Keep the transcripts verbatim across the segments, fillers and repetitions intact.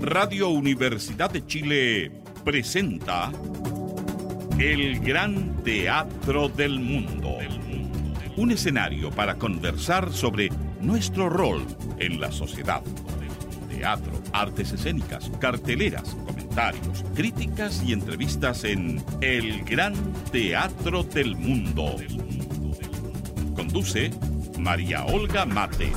Radio Universidad de Chile presenta El Gran Teatro del Mundo. Un escenario para conversar sobre nuestro rol en la sociedad. Teatro, artes escénicas, carteleras, comentarios, críticas y entrevistas en El Gran Teatro del Mundo. Conduce María Olga Mate.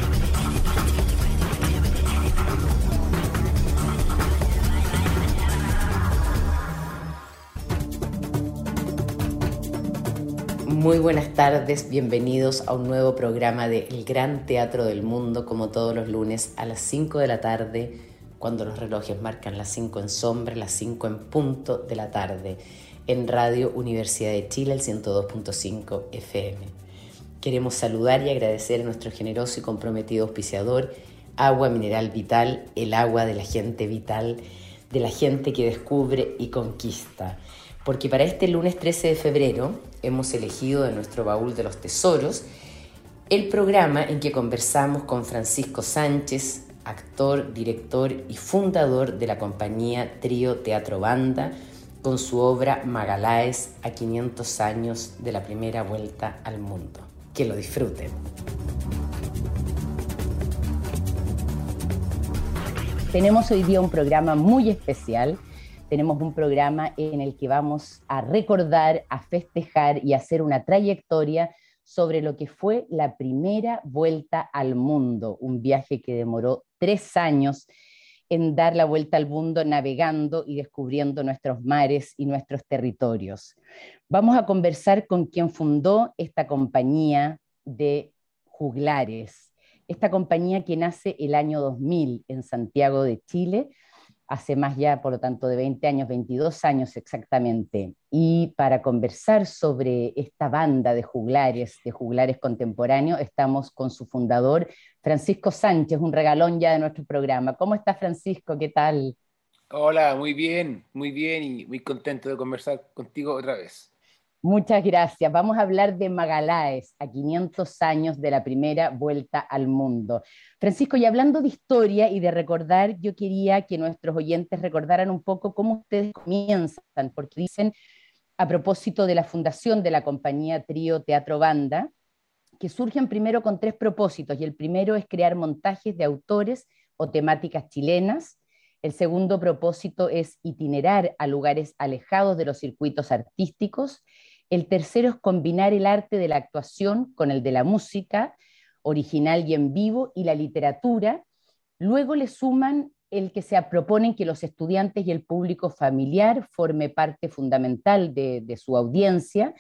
Muy buenas tardes, bienvenidos a un nuevo programa de El Gran Teatro del Mundo, como todos los lunes a las cinco de la tarde, cuando los relojes marcan las cinco en sombra, las cinco en punto de la tarde, en Radio Universidad de Chile, el ciento dos punto cinco F M. Queremos saludar y agradecer a nuestro generoso y comprometido auspiciador, Agua Mineral Vital, el agua de la gente vital, de la gente que descubre y conquista. Porque para este lunes trece de febrero hemos elegido de nuestro baúl de los tesoros el programa en que conversamos con Francisco Sánchez, actor, director y fundador de la compañía Trío Teatro Banda, con su obra Magaláes a quinientos años de la primera vuelta al mundo. Que lo disfruten. Tenemos hoy día un programa muy especial. Tenemos un programa en el que vamos a recordar, a festejar y a hacer una trayectoria sobre lo que fue la primera vuelta al mundo, un viaje que demoró tres años en dar la vuelta al mundo navegando y descubriendo nuestros mares y nuestros territorios. Vamos a conversar con quien fundó esta compañía de juglares, esta compañía que nace el año dos mil en Santiago de Chile, hace más ya, por lo tanto, de veinte años, veintidós años exactamente. Y para conversar sobre esta banda de juglares, de juglares contemporáneos, estamos con su fundador, Francisco Sánchez, un regalón ya de nuestro programa. ¿Cómo está, Francisco? ¿Qué tal? Hola, muy bien, muy bien y muy contento de conversar contigo otra vez. Muchas gracias. Vamos a hablar de Magaláes, a quinientos años de la primera vuelta al mundo. Francisco, y hablando de historia y de recordar, yo quería que nuestros oyentes recordaran un poco cómo ustedes comienzan, porque dicen, a propósito de la fundación de la compañía Trío Teatro Banda, que surgen primero con tres propósitos, y el primero es crear montajes de autores o temáticas chilenas. El segundo propósito es itinerar a lugares alejados de los circuitos artísticos. El tercero es combinar el arte de la actuación con el de la música, original y en vivo, y la literatura. Luego le suman el que se proponen que los estudiantes y el público familiar forme parte fundamental de, de su audiencia.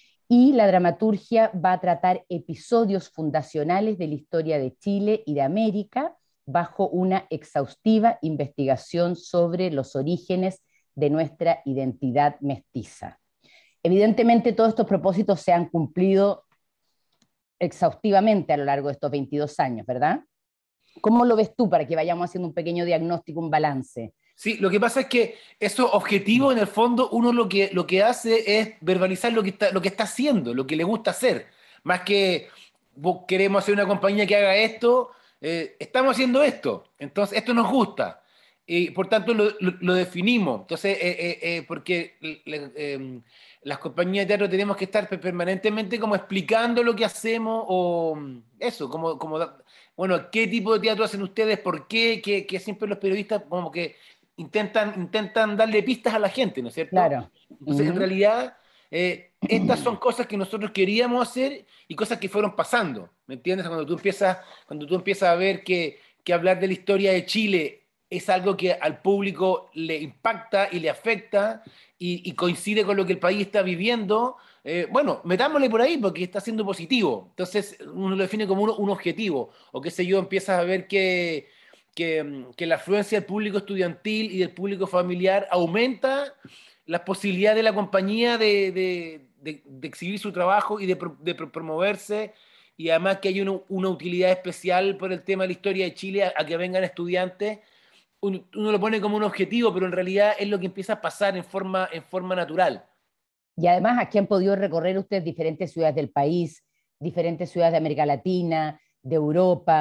Y la dramaturgia va a tratar episodios fundacionales de la historia de Chile y de América, bajo una exhaustiva investigación sobre los orígenes de nuestra identidad mestiza. Evidentemente todos estos propósitos se han cumplido exhaustivamente a lo largo de estos veintidós años, ¿verdad? ¿Cómo lo ves tú para que vayamos haciendo un pequeño diagnóstico, un balance? Sí, lo que pasa es que esos objetivos, en el fondo, uno lo que, lo que hace es verbalizar lo que, está, lo que está haciendo, lo que le gusta hacer. Más que vos queremos hacer una compañía que haga esto, eh, estamos haciendo esto, entonces esto nos gusta. Y por tanto lo, lo, lo definimos. Entonces, eh, eh, eh, porque eh, eh, las compañías de teatro tenemos que estar permanentemente como explicando lo que hacemos, o eso, como, como bueno, qué tipo de teatro hacen ustedes, por qué, que, que siempre los periodistas como que intentan, intentan darle pistas a la gente, ¿no es cierto? Claro. Entonces, Uh-huh. en realidad, eh, estas son cosas que nosotros queríamos hacer y cosas que fueron pasando, ¿me entiendes? Cuando tú empiezas, cuando tú empiezas a ver que, que hablar de la historia de Chile es algo que al público le impacta y le afecta y, y coincide con lo que el país está viviendo, eh, bueno, metámosle por ahí porque está siendo positivo. Entonces uno lo define como un, un objetivo, o qué sé yo, empiezas a ver que, que, que la afluencia del público estudiantil y del público familiar aumenta las posibilidades de la compañía de, de, de, de exhibir su trabajo y de, de promoverse, y además que hay una, una utilidad especial por el tema de la historia de Chile a, a que vengan estudiantes. Uno, uno lo pone como un objetivo, pero en realidad es lo que empieza a pasar en forma, en forma natural. Y además aquí han podido recorrer ustedes diferentes ciudades del país, diferentes ciudades de América Latina, de Europa,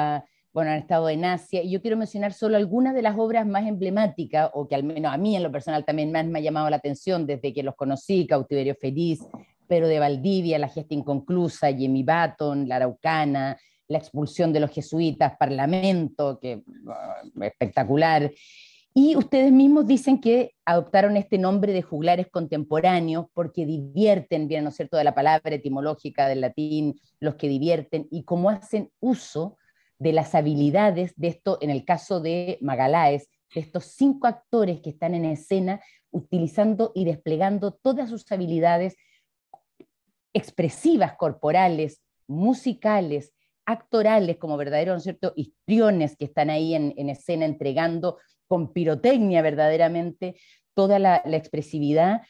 bueno, han estado en Asia, y yo quiero mencionar solo algunas de las obras más emblemáticas, o que al menos a mí en lo personal también más me ha llamado la atención desde que los conocí: Cautiverio Feliz, Pedro de Valdivia, La gesta inconclusa, Jimmy Button, La Araucana, La expulsión de los jesuitas, Parlamento, que uh, espectacular. Y ustedes mismos dicen que adoptaron este nombre de juglares contemporáneos porque divierten, viene, ¿no es cierto?, de la palabra etimológica del latín, los que divierten, y cómo hacen uso de las habilidades de esto, en el caso de Magaláes, de estos cinco actores que están en escena utilizando y desplegando todas sus habilidades expresivas, corporales, musicales, actorales, como verdaderos, ¿no es cierto?, histriones que están ahí en, en escena entregando con pirotecnia verdaderamente toda la, la expresividad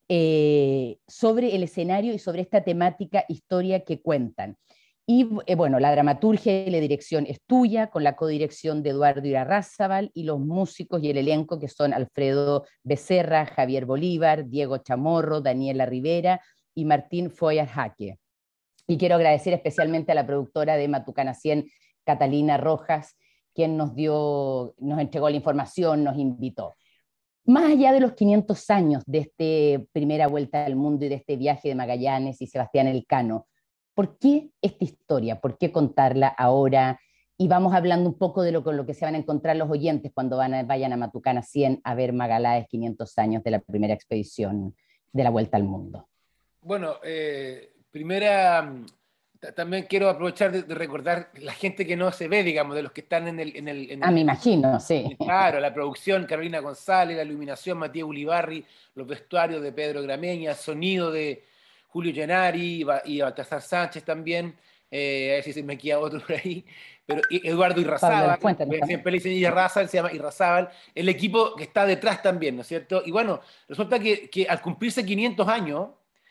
eh, sobre el escenario y sobre esta temática, historia que cuentan. Y eh, bueno, la dramaturgia y la dirección es tuya, con la codirección de Eduardo Irarrázaval, y los músicos y el elenco que son Alfredo Becerra, Javier Bolívar, Diego Chamorro, Daniela Rivera y Martín Foyar Jaque. Y quiero agradecer especialmente a la productora de Matucana cien, Catalina Rojas, quien nos dio, nos entregó la información, nos invitó. Más allá de los quinientos años de esta primera vuelta al mundo y de este viaje de Magallanes y Sebastián Elcano, ¿por qué esta historia? ¿Por qué contarla ahora? Y vamos hablando un poco de lo con lo que se van a encontrar los oyentes cuando van a, vayan a Matucana cien a ver Magaláes, quinientos años de la primera expedición de la vuelta al mundo. Bueno, eh, primera, también quiero aprovechar de, de recordar la gente que no se ve, digamos, de los que están en el... En el, en el ah, me imagino, sí. Claro, la producción, Carolina González, la iluminación, Matías Ulibarri, los vestuarios de Pedro Grameña, sonido de Julio Llenari y Baltasar Sánchez también, eh, a ver si se me queda otro por ahí, pero Eduardo Irrazábal, siempre le dicen Irrazábal, se llama Irrazábal, el equipo que está detrás también, ¿no es cierto? Y bueno, resulta que, que al cumplirse quinientos años,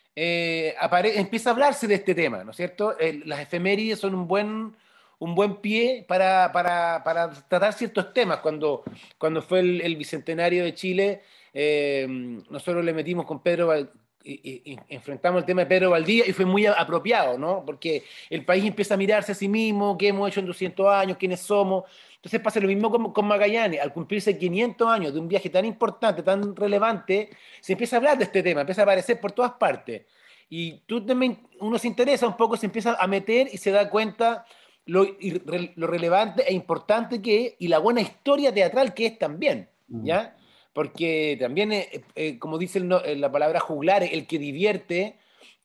eh, apare empieza a hablarse de este tema, ¿no es cierto? Eh, las efemérides son un buen, un buen pie para, para, para tratar ciertos temas. Cuando, cuando fue el, el Bicentenario de Chile, eh, nosotros le metimos con Pedro Val Y, y, y enfrentamos el tema de Pedro Valdivia y fue muy apropiado, ¿no? Porque el país empieza a mirarse a sí mismo, qué hemos hecho en doscientos años, quiénes somos. Entonces pasa lo mismo con, con Magallanes. Al cumplirse quinientos años de un viaje tan importante, tan relevante, se empieza a hablar de este tema, empieza a aparecer por todas partes. Y tú también, uno se interesa un poco, se empieza a meter y se da cuenta lo, lo relevante e importante que es y la buena historia teatral que es también, ¿ya? Porque también, eh, eh, como dice el, eh, la palabra juglar, el que divierte,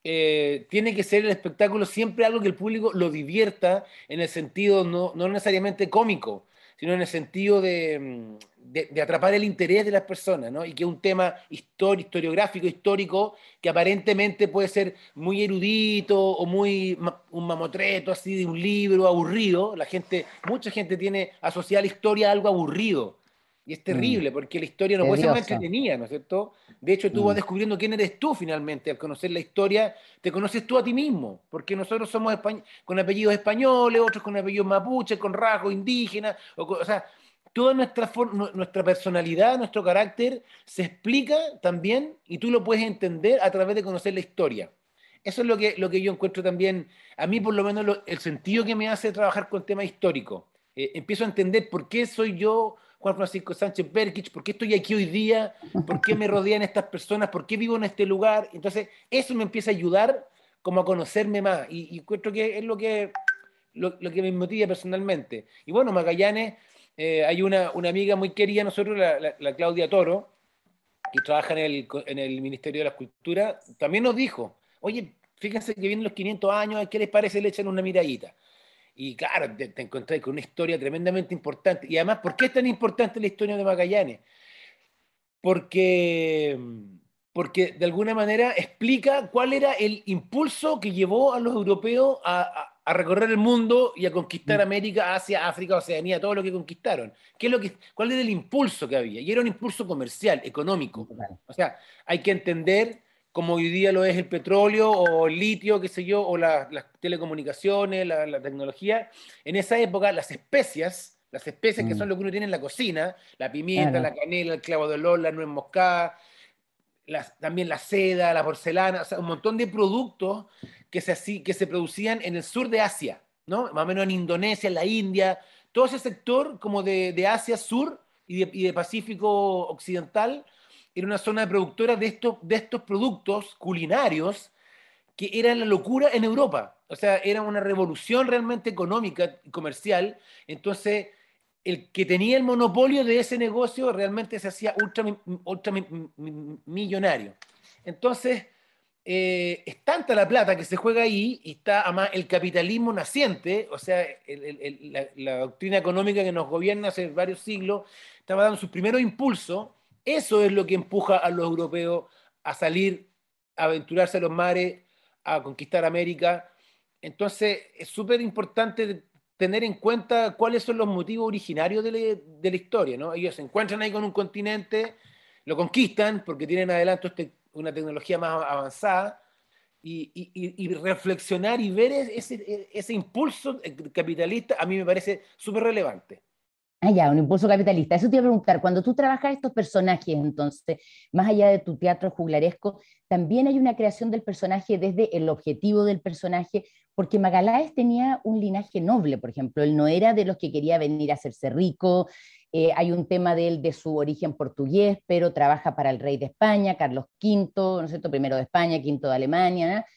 eh, tiene que ser el espectáculo siempre algo que el público lo divierta en el sentido no, no necesariamente cómico, sino en el sentido de, de, de atrapar el interés de las personas, ¿no? Y que es un tema histori historiográfico, histórico, que aparentemente puede ser muy erudito o muy un mamotreto así de un libro aburrido. La gente, mucha gente tiene asociada la historia a algo aburrido. Y es terrible, porque la historia no puede ser más entretenida, ¿no es cierto? De hecho, tú vas descubriendo quién eres tú finalmente. Al conocer la historia, te conoces tú a ti mismo. Porque nosotros somos con apellidos españoles, otros con apellidos mapuches, con rasgos indígenas. O, o sea, toda nuestra, nuestra personalidad, nuestro carácter, se explica también, y tú lo puedes entender a través de conocer la historia. Eso es lo que, lo que yo encuentro también, a mí por lo menos lo, el sentido que me hace trabajar con temas históricos. Eh, empiezo a entender por qué soy yo Juan Francisco Sánchez Berkich, por qué estoy aquí hoy día, por qué me rodean estas personas, por qué vivo en este lugar. Entonces, eso me empieza a ayudar como a conocerme más. Y, y encuentro que es lo que, lo, lo que me motiva personalmente. Y bueno, Magallanes, eh, hay una, una amiga muy querida nosotros, la, la, la Claudia Toro, que trabaja en el, en el Ministerio de la Cultura, también nos dijo, oye, fíjense que vienen los quinientos años, ¿qué les parece? Le echan una miradita. Y claro, te, te encontrás con una historia tremendamente importante. Y además, ¿por qué es tan importante la historia de Magallanes? Porque, porque de alguna manera explica cuál era el impulso que llevó a los europeos a, a, a recorrer el mundo y a conquistar América, Asia, África, Oceanía, todo lo que conquistaron. ¿Qué es lo que, ¿Cuál era el impulso que había? Y era un impulso comercial, económico. O sea, hay que entender, como hoy día lo es el petróleo o el litio, qué sé yo, o la, las telecomunicaciones, la, la tecnología. En esa época, las especias, las especias mm. que son lo que uno tiene en la cocina, la pimienta, claro. la canela, el clavo de olor, la nuez moscada, las, también la seda, la porcelana, o sea, un montón de productos que se, que se producían en el sur de Asia, ¿no? Más o menos en Indonesia, en la India, todo ese sector como de, de Asia Sur y de, y de Pacífico Occidental era una zona productora de estos, de estos productos culinarios que era la locura en Europa. O sea, era una revolución realmente económica y comercial. Entonces, el que tenía el monopolio de ese negocio realmente se hacía ultra, ultra millonario. Entonces, eh, es tanta la plata que se juega ahí y está además el capitalismo naciente, o sea, el, el, el, la, la doctrina económica que nos gobierna hace varios siglos, estaba dando sus primeros impulsos. Eso es lo que empuja a los europeos a salir, a aventurarse a los mares, a conquistar América. Entonces, es súper importante tener en cuenta cuáles son los motivos originarios de la, de la historia, ¿no? Ellos se encuentran ahí con un continente, lo conquistan porque tienen adelanto te, una tecnología más avanzada, y, y, y reflexionar y ver ese, ese impulso capitalista a mí me parece súper relevante. Ah, ya, un impulso capitalista. Eso te iba a preguntar, cuando tú trabajas estos personajes, entonces, más allá de tu teatro juglaresco, también hay una creación del personaje desde el objetivo del personaje, porque Magaláes tenía un linaje noble, por ejemplo, él no era de los que quería venir a hacerse rico, eh, hay un tema de él de su origen portugués, pero trabaja para el rey de España, Carlos quinto, ¿no es cierto?, primero de España, quinto de Alemania, ¿no?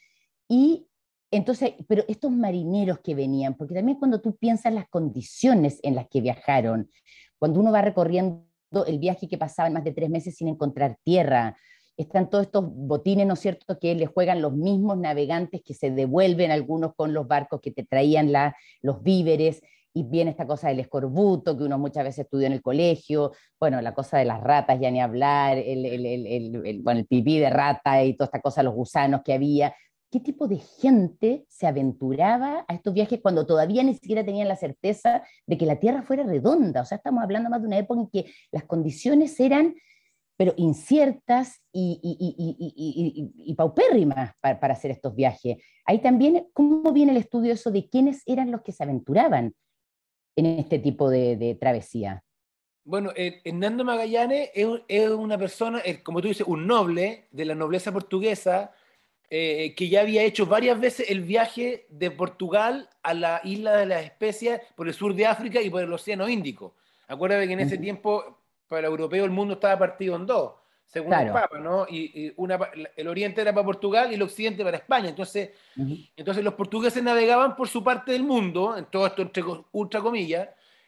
Y entonces, pero estos marineros que venían, porque también cuando tú piensas las condiciones en las que viajaron, cuando uno va recorriendo el viaje que pasaban más de tres meses sin encontrar tierra, están todos estos botines, ¿no es cierto?, que les juegan los mismos navegantes que se devuelven algunos con los barcos que te traían la, los víveres, y viene esta cosa del escorbuto, que uno muchas veces estudió en el colegio, bueno, la cosa de las ratas, ya ni hablar, el, el, el, el, el, bueno, el pipí de rata y toda esta cosa, los gusanos que había. ¿Qué tipo de gente se aventuraba a estos viajes cuando todavía ni siquiera tenían la certeza de que la Tierra fuera redonda? O sea, estamos hablando más de una época en que las condiciones eran, pero inciertas y, y, y, y, y, y paupérrimas para, para hacer estos viajes. Ahí también, ¿cómo viene el estudio eso de quiénes eran los que se aventuraban en este tipo de, de travesía? Bueno, eh, Hernando Magallanes es, es una persona, es, como tú dices, un noble de la nobleza portuguesa, Eh, que ya había hecho varias veces el viaje de Portugal a la isla de las Especias por el sur de África y por el Océano Índico. Acuérdate que en ese Uh-huh. tiempo, para el europeo, el mundo estaba partido en dos, según el Claro. Papa, ¿no? Y, y una, el oriente era para Portugal y el occidente para España. Entonces, Uh-huh. entonces los portugueses navegaban por su parte del mundo, en todo esto entre ultra comillas,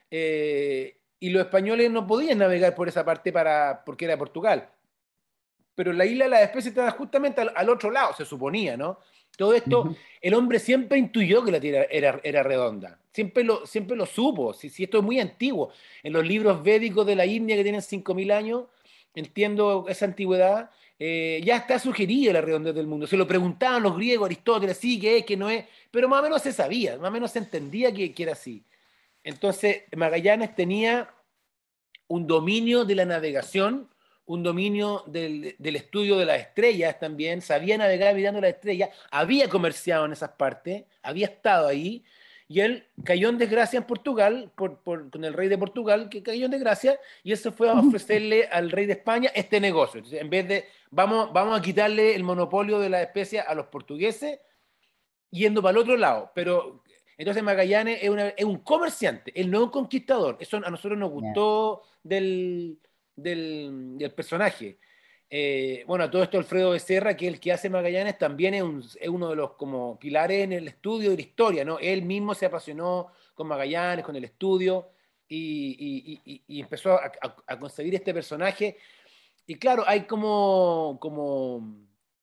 eh, y los españoles no podían navegar por esa parte para, porque era Portugal. Pero la isla de las especies estaba justamente al, al otro lado, se suponía, ¿no? Todo esto, Uh-huh. el hombre siempre intuyó que la Tierra era, era redonda, siempre lo, siempre lo supo, si, si esto es muy antiguo. En los libros védicos de la India que tienen cinco mil años, entiendo esa antigüedad, eh, ya está sugerida la redondez del mundo. Se lo preguntaban los griegos, Aristóteles, sí, que es, que no es, pero más o menos se sabía, más o menos se entendía que, que era así. Entonces, Magallanes tenía un dominio de la navegación, un dominio del, del estudio de las estrellas también, sabía navegar mirando las estrellas, había comerciado en esas partes, había estado ahí, y él cayó en desgracia en Portugal, por, por, con el rey de Portugal, que cayó en desgracia, y él se fue a ofrecerle al rey de España este negocio. Entonces, en vez de, vamos, vamos a quitarle el monopolio de la especie a los portugueses, yendo para el otro lado, pero... Entonces Magallanes es, una, es un comerciante, él no es un conquistador. Eso a nosotros nos Yeah. gustó del, del, del personaje. Eh, bueno, a todo esto Alfredo Becerra, que es el que hace Magallanes, también es, un, es uno de los como pilares en el estudio de la historia, ¿no? Él mismo se apasionó con Magallanes, con el estudio, y, y, y, y empezó a, a, a concebir este personaje. Y claro, hay como... como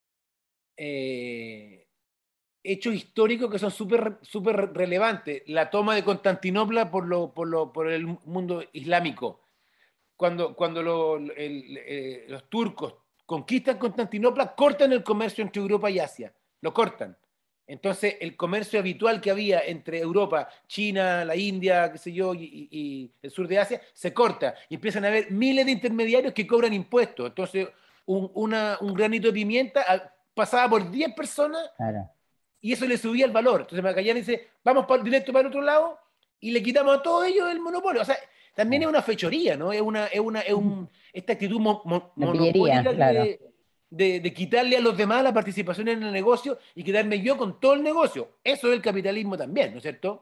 eh, hechos históricos que son súper súper relevantes. La toma de Constantinopla por, lo, por, lo, por el mundo islámico. Cuando, cuando lo, el, eh, los turcos conquistan Constantinopla, cortan el comercio entre Europa y Asia. Lo cortan. Entonces, el comercio habitual que había entre Europa, China, la India, qué sé yo, y, y, y el sur de Asia, se corta. Y empiezan a haber miles de intermediarios que cobran impuestos. Entonces, un, una, un granito de pimienta pasaba por diez personas, Claro. y eso le subía el valor. Entonces Magallanes dice, vamos para, directo para el otro lado y le quitamos a todos ellos el monopolio. O sea, también es una fechoría, ¿no? Es una, es una, es un, esta actitud mo, mo, La pillería, monopólica claro. de, de, de quitarle a los demás la participación en el negocio y quedarme yo con todo el negocio. Eso es el capitalismo también, ¿no es cierto?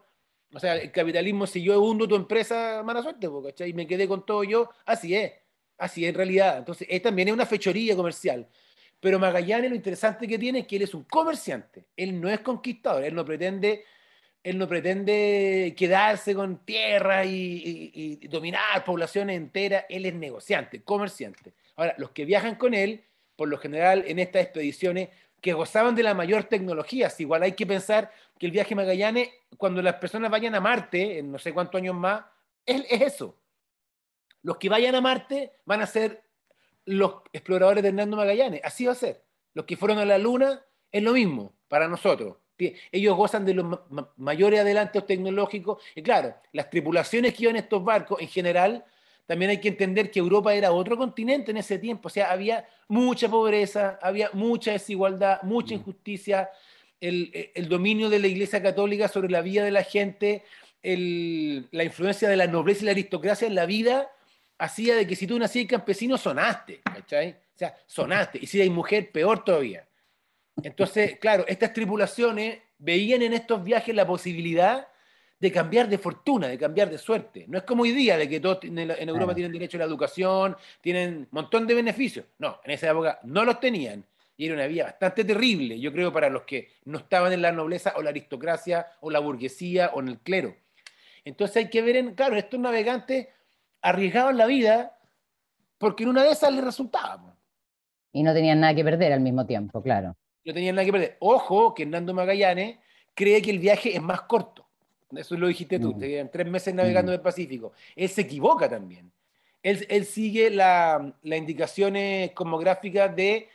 O sea, el capitalismo, si yo hundo tu empresa, mala suerte, ¿cachai? Y me quedé con todo yo, así es, así es en realidad. Entonces, es, también es una fechoría comercial. Pero Magallanes lo interesante que tiene es que él es un comerciante, él no es conquistador, él no pretende, él no pretende quedarse con tierra y, y, y dominar poblaciones enteras, él es negociante, comerciante. Ahora, los que viajan con él, por lo general en estas expediciones, que gozaban de la mayor tecnología, si igual hay que pensar que el viaje a Magallanes, cuando las personas vayan a Marte, en no sé cuántos años más, es, es eso. Los que vayan a Marte van a ser los exploradores de Hernando Magallanes, así va a ser. Los que fueron a la Luna es lo mismo para nosotros. Ellos gozan de los ma ma mayores adelantos tecnológicos y claro, las tripulaciones que iban en estos barcos en general, también hay que entender que Europa era otro continente en ese tiempo, o sea, había mucha pobreza, había mucha desigualdad, mucha injusticia, el, el dominio de la Iglesia Católica sobre la vida de la gente, el, la influencia de la nobleza y la aristocracia en la vida, hacía de que si tú nacías campesino sonaste, ¿cachai? O sea, sonaste, y si eres mujer, peor todavía. Entonces, claro, estas tripulaciones veían en estos viajes la posibilidad de cambiar de fortuna, de cambiar de suerte. No es como hoy día, de que todos en, en Europa Claro. tienen derecho a la educación, tienen un montón de beneficios. No, en esa época no los tenían. Y era una vía bastante terrible, yo creo, para los que no estaban en la nobleza o la aristocracia o la burguesía o en el clero. Entonces hay que ver, en, claro, estos navegantes arriesgaban la vida porque en una de esas les resultaba. Y no tenían nada que perder al mismo tiempo, claro. No tenían nada que perder. Ojo, que Hernando Magallanes cree que el viaje es más corto. Eso lo dijiste tú, Mm. te quedan tres meses navegando Mm. en el Pacífico. Él se equivoca también. Él, él sigue las la indicaciones cosmográficas de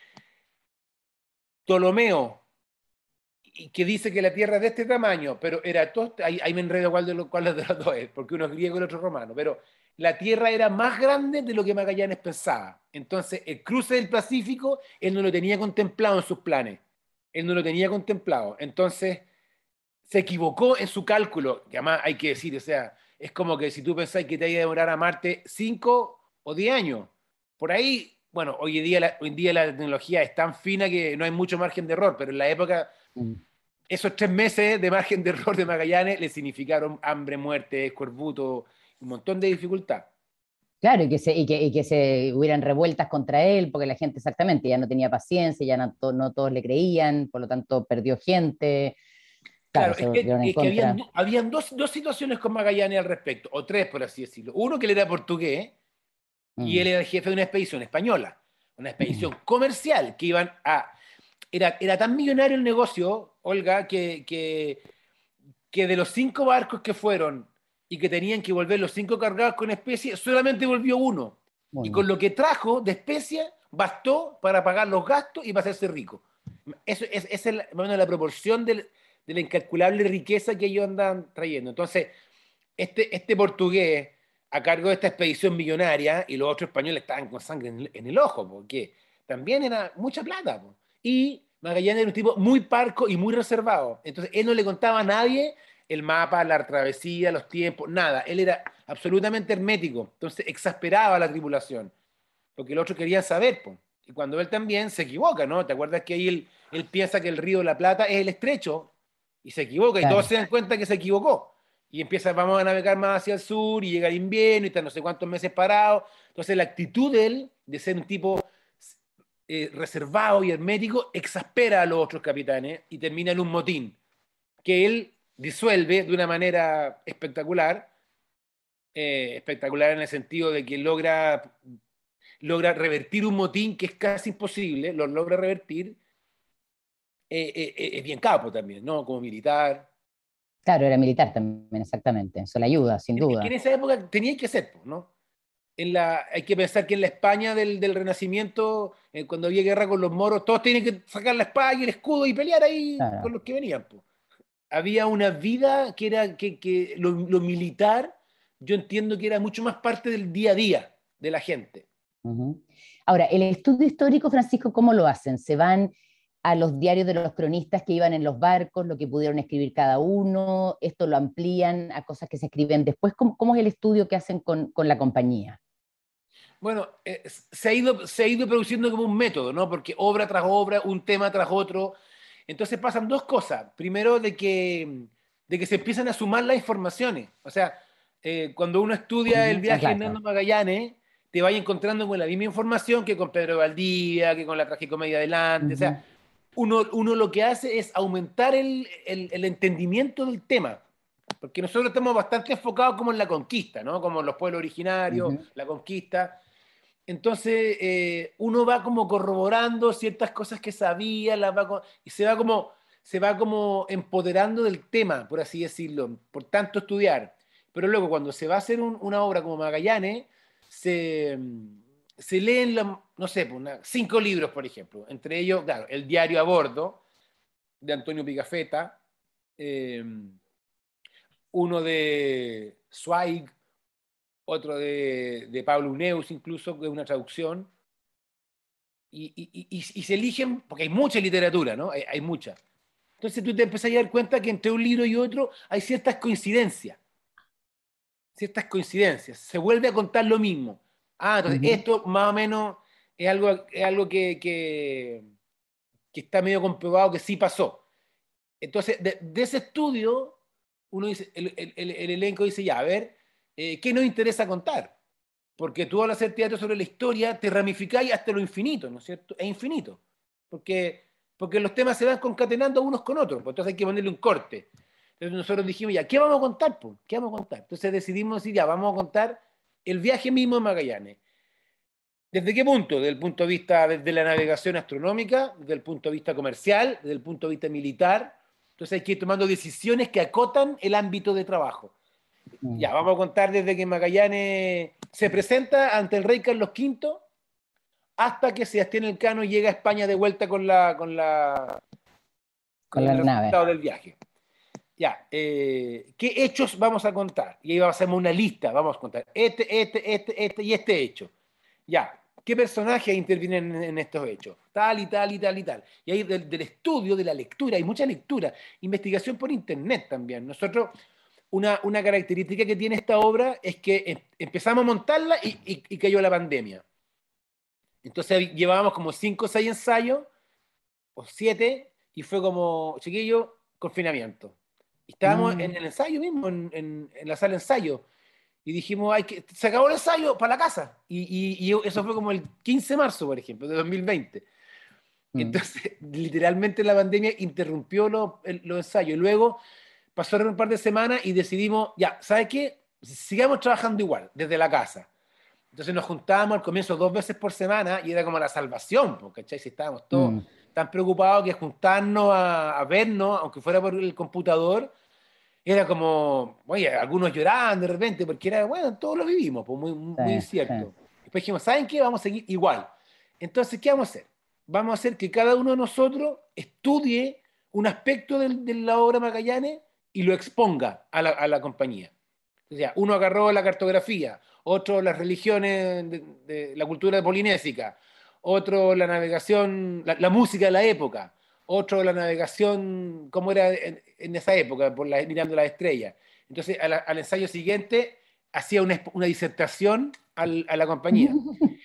Ptolomeo, y que dice que la Tierra es de este tamaño, pero era todo, ahí, ahí me enredo cuál de, los, cuál de los dos es, porque uno es griego y el otro es romano, pero la Tierra era más grande de lo que Magallanes pensaba. Entonces, el cruce del Pacífico, él no lo tenía contemplado en sus planes. Él no lo tenía contemplado. Entonces, se equivocó en su cálculo, que además hay que decir, o sea, es como que si tú pensás que te iba a demorar a Marte cinco o diez años, por ahí, bueno, hoy en día, la, hoy en día la tecnología es tan fina que no hay mucho margen de error, pero en la época, Mm. esos tres meses de margen de error de Magallanes le significaron hambre, muerte, escorbuto, un montón de dificultad. Claro, y que, se, y, que, y que se hubieran revueltas contra él, porque la gente exactamente ya no tenía paciencia, ya no, to, no todos le creían, por lo tanto perdió gente. Claro, Claro, se es que, volvieron en es que habían, contra. do- habían dos, dos situaciones con Magallanes al respecto, o tres por así decirlo. Uno, que él era portugués y él Mm. era el jefe de una expedición española, una expedición comercial que iban a... Era, era tan millonario el negocio, Olga, que, que, que de los cinco barcos que fueron y que tenían que volver los cinco cargados con especies, solamente volvió uno. Y con Bueno, lo que trajo de especies, bastó para pagar los gastos y para hacerse rico. Eso, es, esa es la, bueno, la proporción del, de la incalculable riqueza que ellos andan trayendo. Entonces, este, este portugués, a cargo de esta expedición millonaria, y los otros españoles estaban con sangre en el, en el ojo, porque también era mucha plata. Po. Y Magallanes era un tipo muy parco y muy reservado. Entonces, él no le contaba a nadie el mapa, la travesía, los tiempos, nada. Él era absolutamente hermético. Entonces, exasperaba a la tripulación, porque los otros querían saber. Po. Y cuando él también se equivoca, ¿no? ¿Te acuerdas que ahí él, él piensa que el río de la Plata es el estrecho? Y se equivoca, y todos claro. se dan cuenta que se equivocó. Y empieza, vamos a navegar más hacia el sur, y llega el invierno, y está no sé cuántos meses parado. Entonces la actitud de él, de ser un tipo eh, reservado y hermético, exaspera a los otros capitanes, y termina en un motín, que él disuelve de una manera espectacular, eh, espectacular en el sentido de que logra, logra revertir un motín que es casi imposible, lo logra revertir, eh, eh, eh, es bien capo también, ¿no? Como militar. Claro, era militar también, exactamente. Eso le ayuda, sin Es que en duda. esa época tenía que ser, ¿no? En la, hay que pensar que en la España del, del Renacimiento, eh, cuando había guerra con los moros, todos tenían que sacar la espada y el escudo y pelear ahí con Claro. los que venían. Po. Había una vida que era que, que lo, lo militar, yo entiendo que era mucho más parte del día a día de la gente. Ujú. Ahora, el estudio histórico, Francisco, ¿cómo lo hacen? ¿Se van a los diarios de los cronistas que iban en los barcos, lo que pudieron escribir cada uno? ¿Esto lo amplían a cosas que se escriben después? ¿Cómo, cómo es el estudio que hacen con, con la compañía? Bueno, eh, se, ha ido, se ha ido produciendo como un método, ¿no? Porque obra tras obra, un tema tras otro. Entonces pasan dos cosas. Primero, de que de que se empiezan a sumar las informaciones. O sea, eh, cuando uno estudia Uh-huh. el viaje de Exacto. Hernando Magallanes, te vaya encontrando con la misma información que con Pedro Valdivia, que con la tragicomedia adelante. Uh-huh. O sea, uno, uno lo que hace es aumentar el, el, el entendimiento del tema. Porque nosotros estamos bastante enfocados como en la conquista, ¿no? Como los pueblos originarios, Uh-huh. la conquista. Entonces, eh, uno va como corroborando ciertas cosas que sabía, las va, y se va, como, se va como empoderando del tema, por así decirlo, por tanto estudiar. Pero luego, cuando se va a hacer un, una obra como Magallanes, se, se leen, la, no sé, una, cinco libros, por ejemplo. Entre ellos, claro, El diario a bordo, de Antonio Pigafetta, eh, uno de Zweig, otro de, de Pablo Uneus, incluso, que es una traducción. Y, y, y, y se eligen, porque hay mucha literatura, ¿no? Hay, hay mucha. Entonces tú te empezás a dar cuenta que entre un libro y otro hay ciertas coincidencias. Ciertas coincidencias. Se vuelve a contar lo mismo. Ah, entonces Uh-huh. esto más o menos es algo, es algo que, que, que está medio comprobado que sí pasó. Entonces, de, de ese estudio, uno dice, el, el, el, el elenco dice, ya, a ver, eh, ¿qué nos interesa contar? Porque tú al hacer teatro sobre la historia te ramificáis hasta lo infinito, ¿no es cierto? Es infinito. Porque, porque los temas se van concatenando unos con otros, pues entonces hay que ponerle un corte. Entonces nosotros dijimos, ya, ¿qué vamos a contar? Pues? ¿Qué vamos a contar? Entonces decidimos decir, ya, vamos a contar el viaje mismo de Magallanes. ¿Desde qué punto? Desde el punto de vista de la navegación astronómica, desde el punto de vista comercial, desde el punto de vista militar. Entonces hay que ir tomando decisiones que acotan el ámbito de trabajo. Uh-huh. Ya, vamos a contar desde que Magallanes se presenta ante el rey Carlos quinto hasta que Sebastián Elcano llega a España de vuelta con la con la Con con la el nave. resultado del viaje. Ya, eh, ¿qué hechos vamos a contar? Y ahí vamos a hacer una lista, vamos a contar este, este, este, este y este hecho. Ya, ¿qué personajes intervienen en, en estos hechos? Tal y tal y tal y tal. Y ahí del, del estudio, de la lectura, hay mucha lectura, investigación por internet también. Nosotros, una, una característica que tiene esta obra es que em, empezamos a montarla y, y, y cayó la pandemia. Entonces llevábamos como cinco o seis ensayos, o siete, y fue como, chiquillo, confinamiento. Y estábamos Mm. en el ensayo mismo, en, en, en la sala de ensayo. Y dijimos, Ay, que, se acabó el ensayo para la casa. Y, y, y eso fue como el quince de marzo, por ejemplo, de dos mil veinte. Mm. Entonces, literalmente la pandemia interrumpió los, los ensayos. Y luego pasaron un par de semanas y decidimos, ya, ¿sabes qué? Sigamos trabajando igual, desde la casa. Entonces nos juntábamos al comienzo dos veces por semana y era como la salvación, ¿cachai? Si estábamos todos Mm. tan preocupados que juntarnos a, a vernos, aunque fuera por el computador, era como, oye, algunos lloraban de repente, porque era, bueno, todos lo vivimos, pues muy, muy Sí, cierto. sí. Después dijimos, ¿saben qué? Vamos a seguir igual. Entonces, ¿qué vamos a hacer? Vamos a hacer que cada uno de nosotros estudie un aspecto de, de la obra Magallanes y lo exponga a la, a la compañía. O sea, uno agarró la cartografía, otro las religiones de, de la cultura polinésica, otro la navegación, la, la música de la época, otro la navegación, cómo era en, en esa época, por la, mirando las estrellas. Entonces, a la, al ensayo siguiente, hacía una, una disertación al, a la compañía.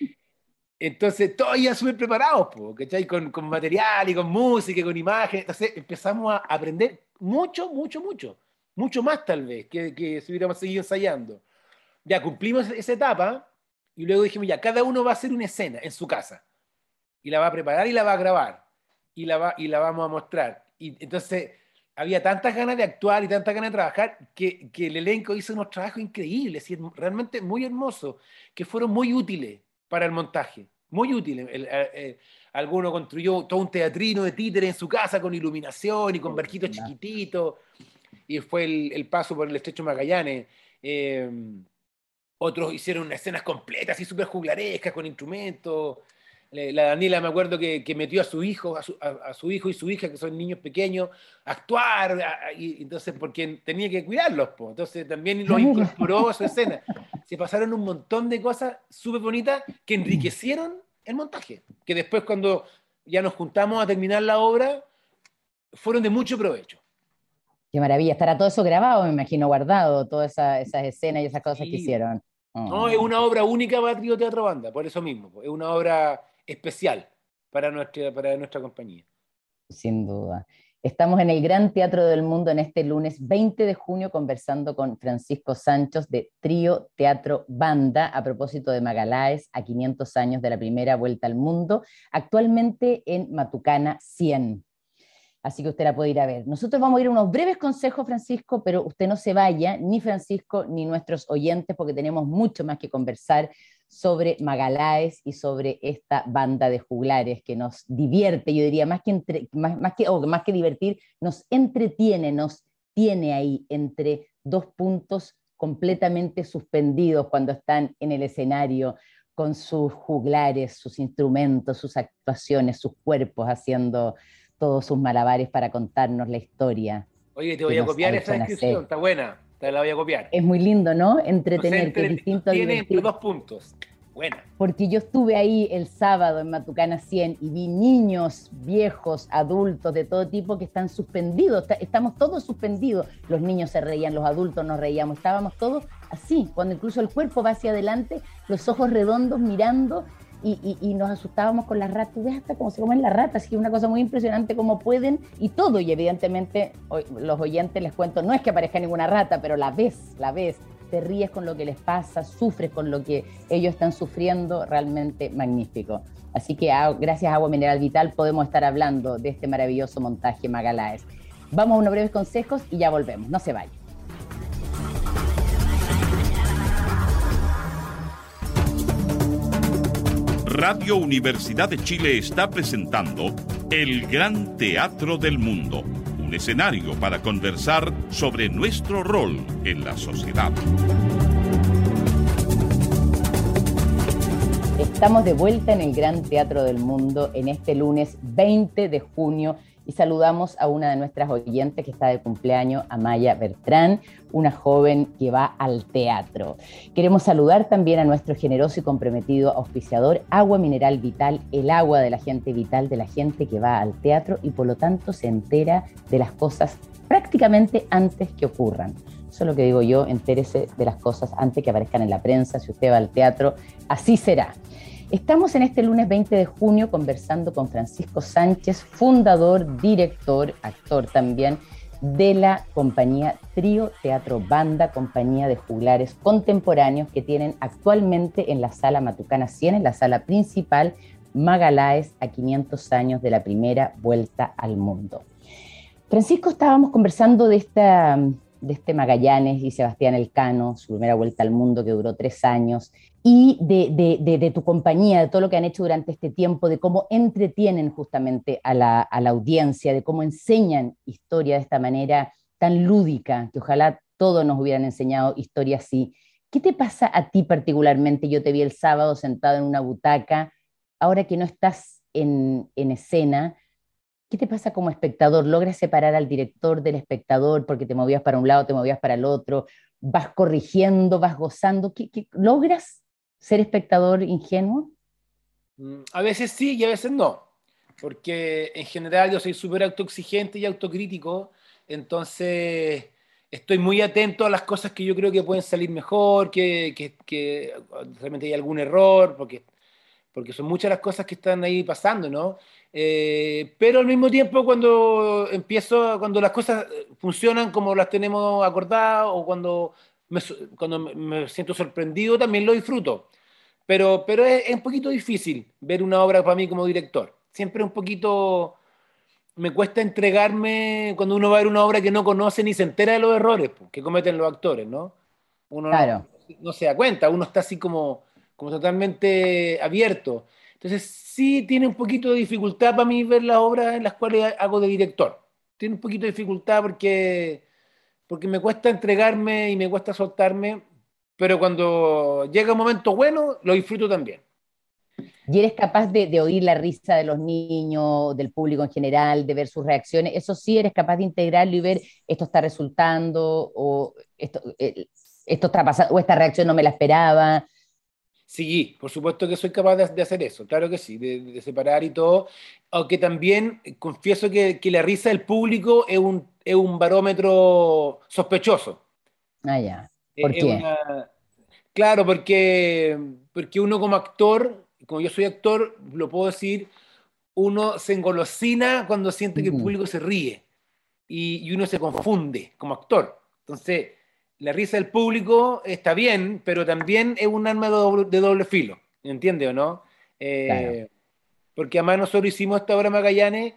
Entonces, todos iban súper preparados, po, ¿cachai? Con, con material y con música y con imágenes. Entonces, empezamos a aprender mucho, mucho, mucho. Mucho más, tal vez, que, que si hubiéramos seguido ensayando. Ya cumplimos esa etapa y luego dijimos, ya, cada uno va a hacer una escena en su casa. Y la va a preparar y la va a grabar. Y la, va, y la vamos a mostrar. Y entonces, había tantas ganas de actuar y tantas ganas de trabajar que, que el elenco hizo unos trabajos increíbles y realmente muy hermosos, que fueron muy útiles para el montaje. Muy útiles. El, el, el, alguno construyó todo un teatrino de títeres en su casa con iluminación y con barquitos chiquititos. Y fue el, el paso por el Estrecho Magallanes. Eh, otros hicieron escenas completas y súper juglarescas con instrumentos. La Daniela me acuerdo que, que metió a su hijo, a su, a, a su hijo y su hija, que son niños pequeños, a actuar, a, y, entonces, porque tenía que cuidarlos, po. Entonces también los incorporó a su escena. Se pasaron un montón de cosas súper bonitas que enriquecieron el montaje, que después cuando ya nos juntamos a terminar la obra, fueron de mucho provecho. Qué maravilla, estará todo eso grabado, me imagino, guardado, todas esa, esas escenas y esas cosas Sí. que hicieron. Oh. No, es una obra única para Trío Teatro Banda, por eso mismo, es una obra especial para nuestra, para nuestra compañía. Sin duda. Estamos en el Gran Teatro del Mundo en este lunes veinte de junio conversando con Francisco Santos de Trío Teatro Banda a propósito de Magaláes a quinientos años de la primera vuelta al mundo, actualmente en Matucana cien. Así que usted la puede ir a ver. Nosotros vamos a ir a unos breves consejos, Francisco, pero usted no se vaya, ni Francisco, ni nuestros oyentes, porque tenemos mucho más que conversar sobre Magaláes y sobre esta banda de juglares que nos divierte, yo diría, más que, entre, más, más que, o más que divertir, nos entretiene, nos tiene ahí entre dos puntos completamente suspendidos cuando están en el escenario con sus juglares, sus instrumentos, sus actuaciones, sus cuerpos haciendo todos sus malabares para contarnos la historia. Oye, te voy a copiar esa descripción, está buena, te la voy a copiar. Es muy lindo, ¿no? Entretener, entre, que es distinto a tiene divertir. entre dos puntos, buena. Porque yo estuve ahí el sábado en Matucana cien y vi niños, viejos, adultos, de todo tipo que están suspendidos, estamos todos suspendidos. Los niños se reían, los adultos nos reíamos, estábamos todos así, cuando incluso el cuerpo va hacia adelante, los ojos redondos mirando. Y, y, y nos asustábamos con las ratas, ves hasta cómo se comen las ratas, así que es una cosa muy impresionante cómo pueden, y todo, y evidentemente los oyentes les cuento, no es que aparezca ninguna rata, pero la ves, la ves, te ríes con lo que les pasa, sufres con lo que ellos están sufriendo, realmente magnífico. Así que gracias a Agua Mineral Vital podemos estar hablando de este maravilloso montaje Magaláes. Vamos a unos breves consejos y ya volvemos, no se vayan. Radio Universidad de Chile está presentando El Gran Teatro del Mundo, un escenario para conversar sobre nuestro rol en la sociedad. Estamos de vuelta en el Gran Teatro del Mundo en este lunes veinte de junio y saludamos a una de nuestras oyentes que está de cumpleaños, Amaya Bertrán, una joven que va al teatro. Queremos saludar también a nuestro generoso y comprometido auspiciador Agua Mineral Vital, el agua de la gente vital, de la gente que va al teatro y por lo tanto se entera de las cosas prácticamente antes que ocurran. Eso es lo que digo yo, entérese de las cosas antes que aparezcan en la prensa. Si usted va al teatro, así será. Estamos en este lunes veinte de junio conversando con Francisco Sánchez, fundador, director, actor también, de la compañía Trío Teatro Banda, compañía de juglares contemporáneos que tienen actualmente en la sala Matucana cien, en la sala principal, Magaláes a quinientos años de la primera vuelta al mundo. Francisco, estábamos conversando de esta... de este Magallanes y Sebastián Elcano, su primera vuelta al mundo que duró tres años, y de, de, de, de tu compañía, de todo lo que han hecho durante este tiempo, de cómo entretienen justamente a la, a la audiencia, de cómo enseñan historia de esta manera tan lúdica, que ojalá todos nos hubieran enseñado historia así. ¿Qué te pasa a ti particularmente? Yo te vi el sábado sentado en una butaca, ahora que no estás en, en escena, ¿qué te pasa como espectador? ¿Logras separar al director del espectador porque te movías para un lado, te movías para el otro? ¿Vas corrigiendo, vas gozando? ¿Qué, qué, ¿Logras ser espectador ingenuo? A veces sí y a veces no, porque en general yo soy súper autoexigente y autocrítico, entonces estoy muy atento a las cosas que yo creo que pueden salir mejor, que, que, que realmente hay algún error, porque, porque son muchas las cosas que están ahí pasando, ¿no? Eh, pero al mismo tiempo cuando empiezo, cuando las cosas funcionan como las tenemos acordadas o cuando me, cuando me siento sorprendido también lo disfruto, pero, pero es, es un poquito difícil ver una obra para mí como director, siempre un poquito me cuesta entregarme cuando uno va a ver una obra que no conoce ni se entera de los errores que cometen los actores, ¿no? Uno claro. no, no se da cuenta, uno está así como, como totalmente abierto. Entonces sí tiene un poquito de dificultad para mí ver las obras en las cuales hago de director. Tiene un poquito de dificultad porque, porque me cuesta entregarme y me cuesta soltarme, pero cuando llega un momento bueno, lo disfruto también. ¿Y eres capaz de, de oír la risa de los niños, del público en general, de ver sus reacciones? Eso sí, eres capaz de integrarlo y ver esto está resultando, o esto, eh, esto está pasando, o esta reacción no me la esperaba. Sí, por supuesto que soy capaz de, de hacer eso, claro que sí, de, de separar y todo, aunque también confieso que, que la risa del público es un, es un barómetro sospechoso. Ah, ya. ¿Por Es qué? una... Claro, porque, porque uno como actor, como yo soy actor, lo puedo decir, uno se engolosina cuando siente que el Mm. público se ríe. y, y uno se confunde como actor. Entonces, la risa del público está bien, pero también es un arma de doble, de doble filo, ¿entiendes o no? Claro. Eh, porque además nosotros hicimos esta obra Magallanes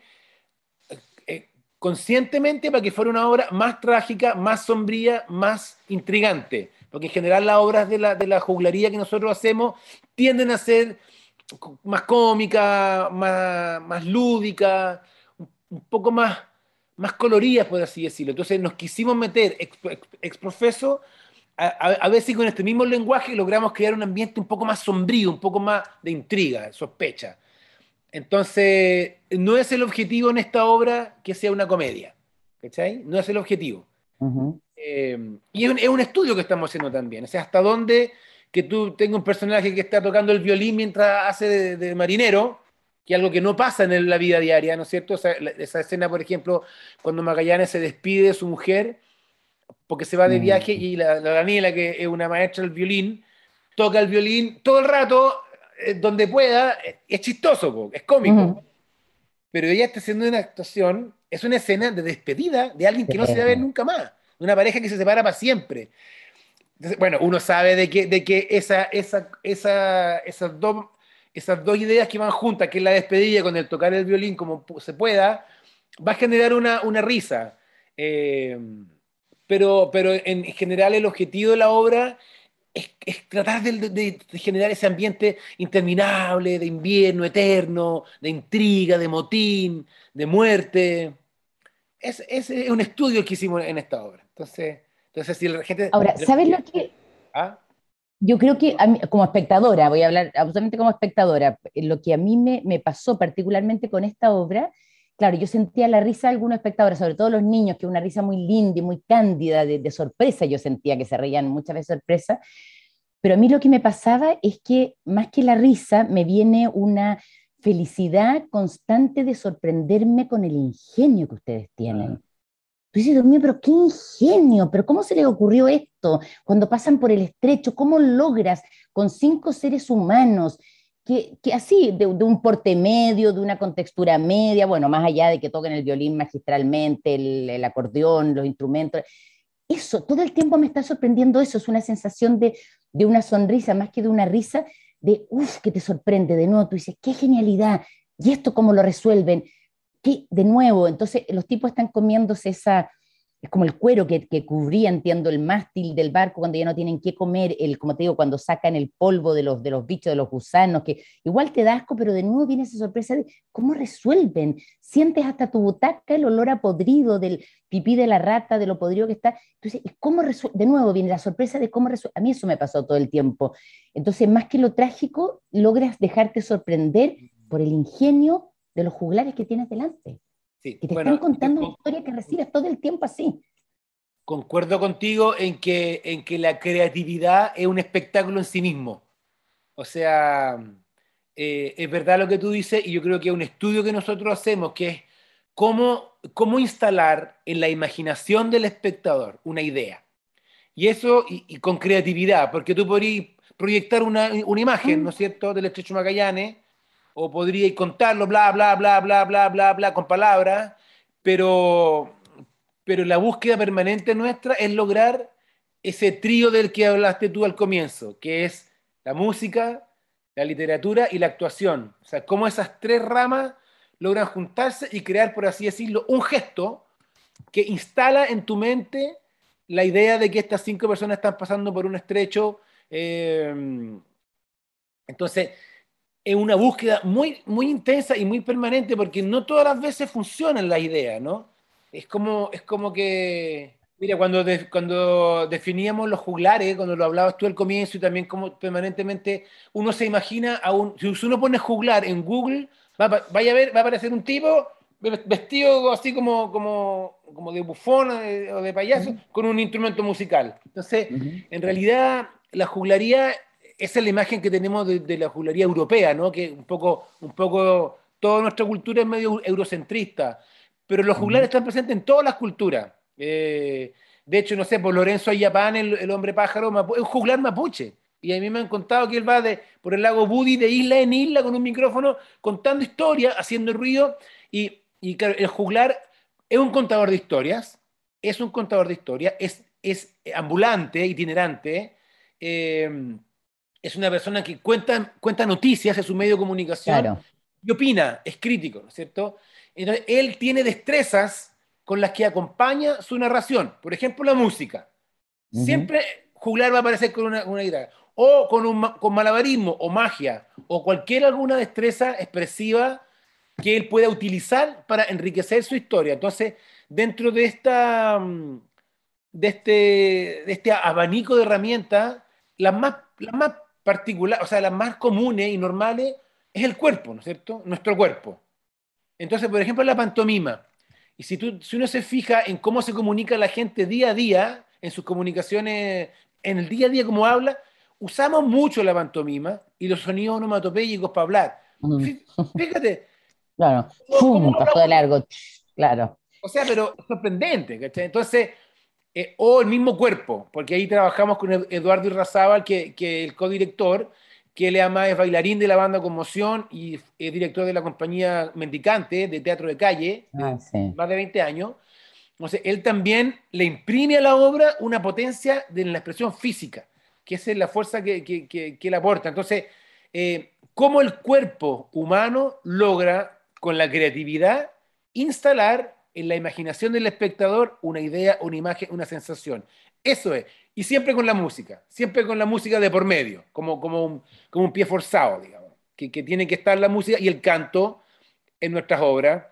eh, conscientemente para que fuera una obra más trágica, más sombría, más intrigante. Porque en general las obras de la, de la juglaría que nosotros hacemos tienden a ser más cómicas, más, más lúdicas, un, un poco más, más coloridas, por así decirlo. Entonces nos quisimos meter ex, ex, ex profeso a, a, a ver si con este mismo lenguaje logramos crear un ambiente un poco más sombrío, un poco más de intriga, de sospecha. Entonces, no es el objetivo en esta obra que sea una comedia, ¿cachai? No es el objetivo. Ujú. Eh, y es un, es un estudio que estamos haciendo también, o sea, hasta dónde que tú tengas un personaje que está tocando el violín mientras hace de, de marinero, que es algo que no pasa en la vida diaria, ¿no es cierto? O sea, la- esa escena, por ejemplo, cuando Magallanes se despide de su mujer porque se va de Mm. viaje y la, la Daniela, que es una maestra del violín, toca el violín todo el rato, eh, donde pueda, eh, es chistoso, po, es cómico, Ujú. pero ella está haciendo una actuación, es una escena de despedida de alguien que no se va a ver Sí. nunca más, de una pareja que se separa para siempre. Entonces, bueno, uno sabe de que, de que esa, esa, esa, esas, dos, esas dos ideas que van juntas, que es la despedida con el tocar el violín como pu- se pueda, va a generar una, una risa. Eh, pero, pero en general el objetivo de la obra es, es tratar de, de- de generar ese ambiente interminable, de invierno eterno, de intriga, de motín, de muerte. Es, es, es un estudio que hicimos en esta obra. Entonces, entonces si la gente... Ahora, ¿sabes lo que? ¿Ah? Yo creo que a mí, como espectadora, voy a hablar absolutamente como espectadora, lo que a mí me, me pasó particularmente con esta obra, claro, yo sentía la risa de algunos espectadores, sobre todo los niños, que es una risa muy linda y muy cándida, de, de sorpresa, yo sentía que se reían muchas veces sorpresa, pero a mí lo que me pasaba es que más que la risa, me viene una felicidad constante de sorprenderme con el ingenio que ustedes tienen. Tú dices, Dios mío, pero qué ingenio, pero ¿cómo se les ocurrió esto? Cuando pasan por el estrecho, ¿cómo logras con cinco seres humanos que, que así, de, de un porte medio, de una contextura media, bueno, más allá de que toquen el violín magistralmente, el, el acordeón, los instrumentos, eso, todo el tiempo me está sorprendiendo eso, es una sensación de, de una sonrisa, más que de una risa, de uff, que te sorprende de nuevo, tú dices, qué genialidad, y esto cómo lo resuelven, que de nuevo, entonces los tipos están comiéndose esa, es como el cuero que, que cubría, entiendo, el mástil del barco cuando ya no tienen qué comer, el, como te digo, cuando sacan el polvo de los, de los bichos, de los gusanos, que igual te da asco, pero de nuevo viene esa sorpresa de cómo resuelven. Sientes hasta tu butaca el olor a podrido del pipí de la rata, de lo podrido que está. Entonces, ¿cómo resuelven? De nuevo viene la sorpresa de cómo resuelven. A mí eso me pasó todo el tiempo. Entonces, más que lo trágico, logras dejarte sorprender por el ingenio de los juglares que tienes delante, Sí, que te están bueno, yo contando una con- historia que recibes todo el tiempo así. concuerdo contigo en que, en que la creatividad es un espectáculo en sí mismo. O sea, eh, es verdad lo que tú dices y yo creo que es un estudio que nosotros hacemos, que es cómo, cómo instalar en la imaginación del espectador una idea. Y eso, y, y con creatividad, porque tú podrías proyectar una, una imagen, ¿no es Mm. cierto?, del Estrecho Magallanes, o podrías contarlo, bla, bla, bla, bla, bla, bla, bla, con palabras, pero, pero la búsqueda permanente nuestra es lograr ese trío del que hablaste tú al comienzo, que es la música, la literatura y la actuación. O sea, cómo esas tres ramas logran juntarse y crear, por así decirlo, un gesto que instala en tu mente la idea de que estas cinco personas están pasando por un estrecho. eh, entonces, es una búsqueda muy, muy intensa y muy permanente porque no todas las veces funcionan las ideas, ¿no? Es como, es como que, mira, cuando, de- cuando definíamos los juglares, cuando lo hablabas tú al comienzo y también como permanentemente, uno se imagina a un, si uno pone juglar en Google, va, a pa- vaya a ver, va a aparecer un tipo vestido así como, como, como de bufón eh, o de payaso Ujú, con un instrumento musical. Entonces, ujú. en realidad, la juglaría esa es la imagen que tenemos de, de la juglaría europea, ¿no? Que un poco, un poco, toda nuestra cultura es medio eurocentrista, pero los juglares Ujú. están presentes en todas las culturas. Eh, de hecho, no sé, por Lorenzo Ayapán, el, el hombre pájaro, mapu- es un juglar mapuche. Y a mí me han contado que él va de, por el lago Budi de isla en isla con un micrófono contando historias, haciendo ruido. Y, y claro, el juglar es un contador de historias, es un contador de historias, es, es ambulante, itinerante, eh, es una persona que cuenta, cuenta noticias, es un medio de comunicación, Claro. y opina, es crítico, ¿no es cierto? Entonces, él tiene destrezas con las que acompaña su narración. Por ejemplo, la música. Ujú. Siempre juglar va a aparecer con una, una guitarra. O con, un, con malabarismo, o magia, o cualquier alguna destreza expresiva que él pueda utilizar para enriquecer su historia. Entonces, dentro de esta, mm, de este, de este abanico de herramientas, las más, las más particulares, o sea, las más comunes y normales, es el cuerpo, ¿no es cierto? Nuestro cuerpo. Entonces, por ejemplo, la pantomima. Y si, tú, si uno se fija en cómo se comunica la gente día a día, en sus comunicaciones, en el día a día, como habla, usamos mucho la pantomima y los sonidos onomatopéyicos para hablar. Ujú. Fí- Fíjate, Claro. ¿cómo, cómo ¡Fum! Pasó de hablamos? largo. Claro. O sea, pero es sorprendente, ¿cachai? Entonces, eh, o el mismo cuerpo, porque ahí trabajamos con Ed- Eduardo Irrazábal, que, que el codirector, que él además es bailarín de la banda Conmoción y es director de la compañía Mendicante, de teatro de calle, Ah, de sí. más de veinte años. Entonces, él también le imprime a la obra una potencia de la expresión física, que esa es la fuerza que, que, que, que él aporta. Entonces, eh, cómo el cuerpo humano logra, con la creatividad, instalar en la imaginación del espectador una idea, una imagen, una sensación. Eso es. Y siempre con la música, siempre con la música de por medio, como, como, un, como un pie forzado, digamos, que, que tiene que estar la música y el canto en nuestras obras.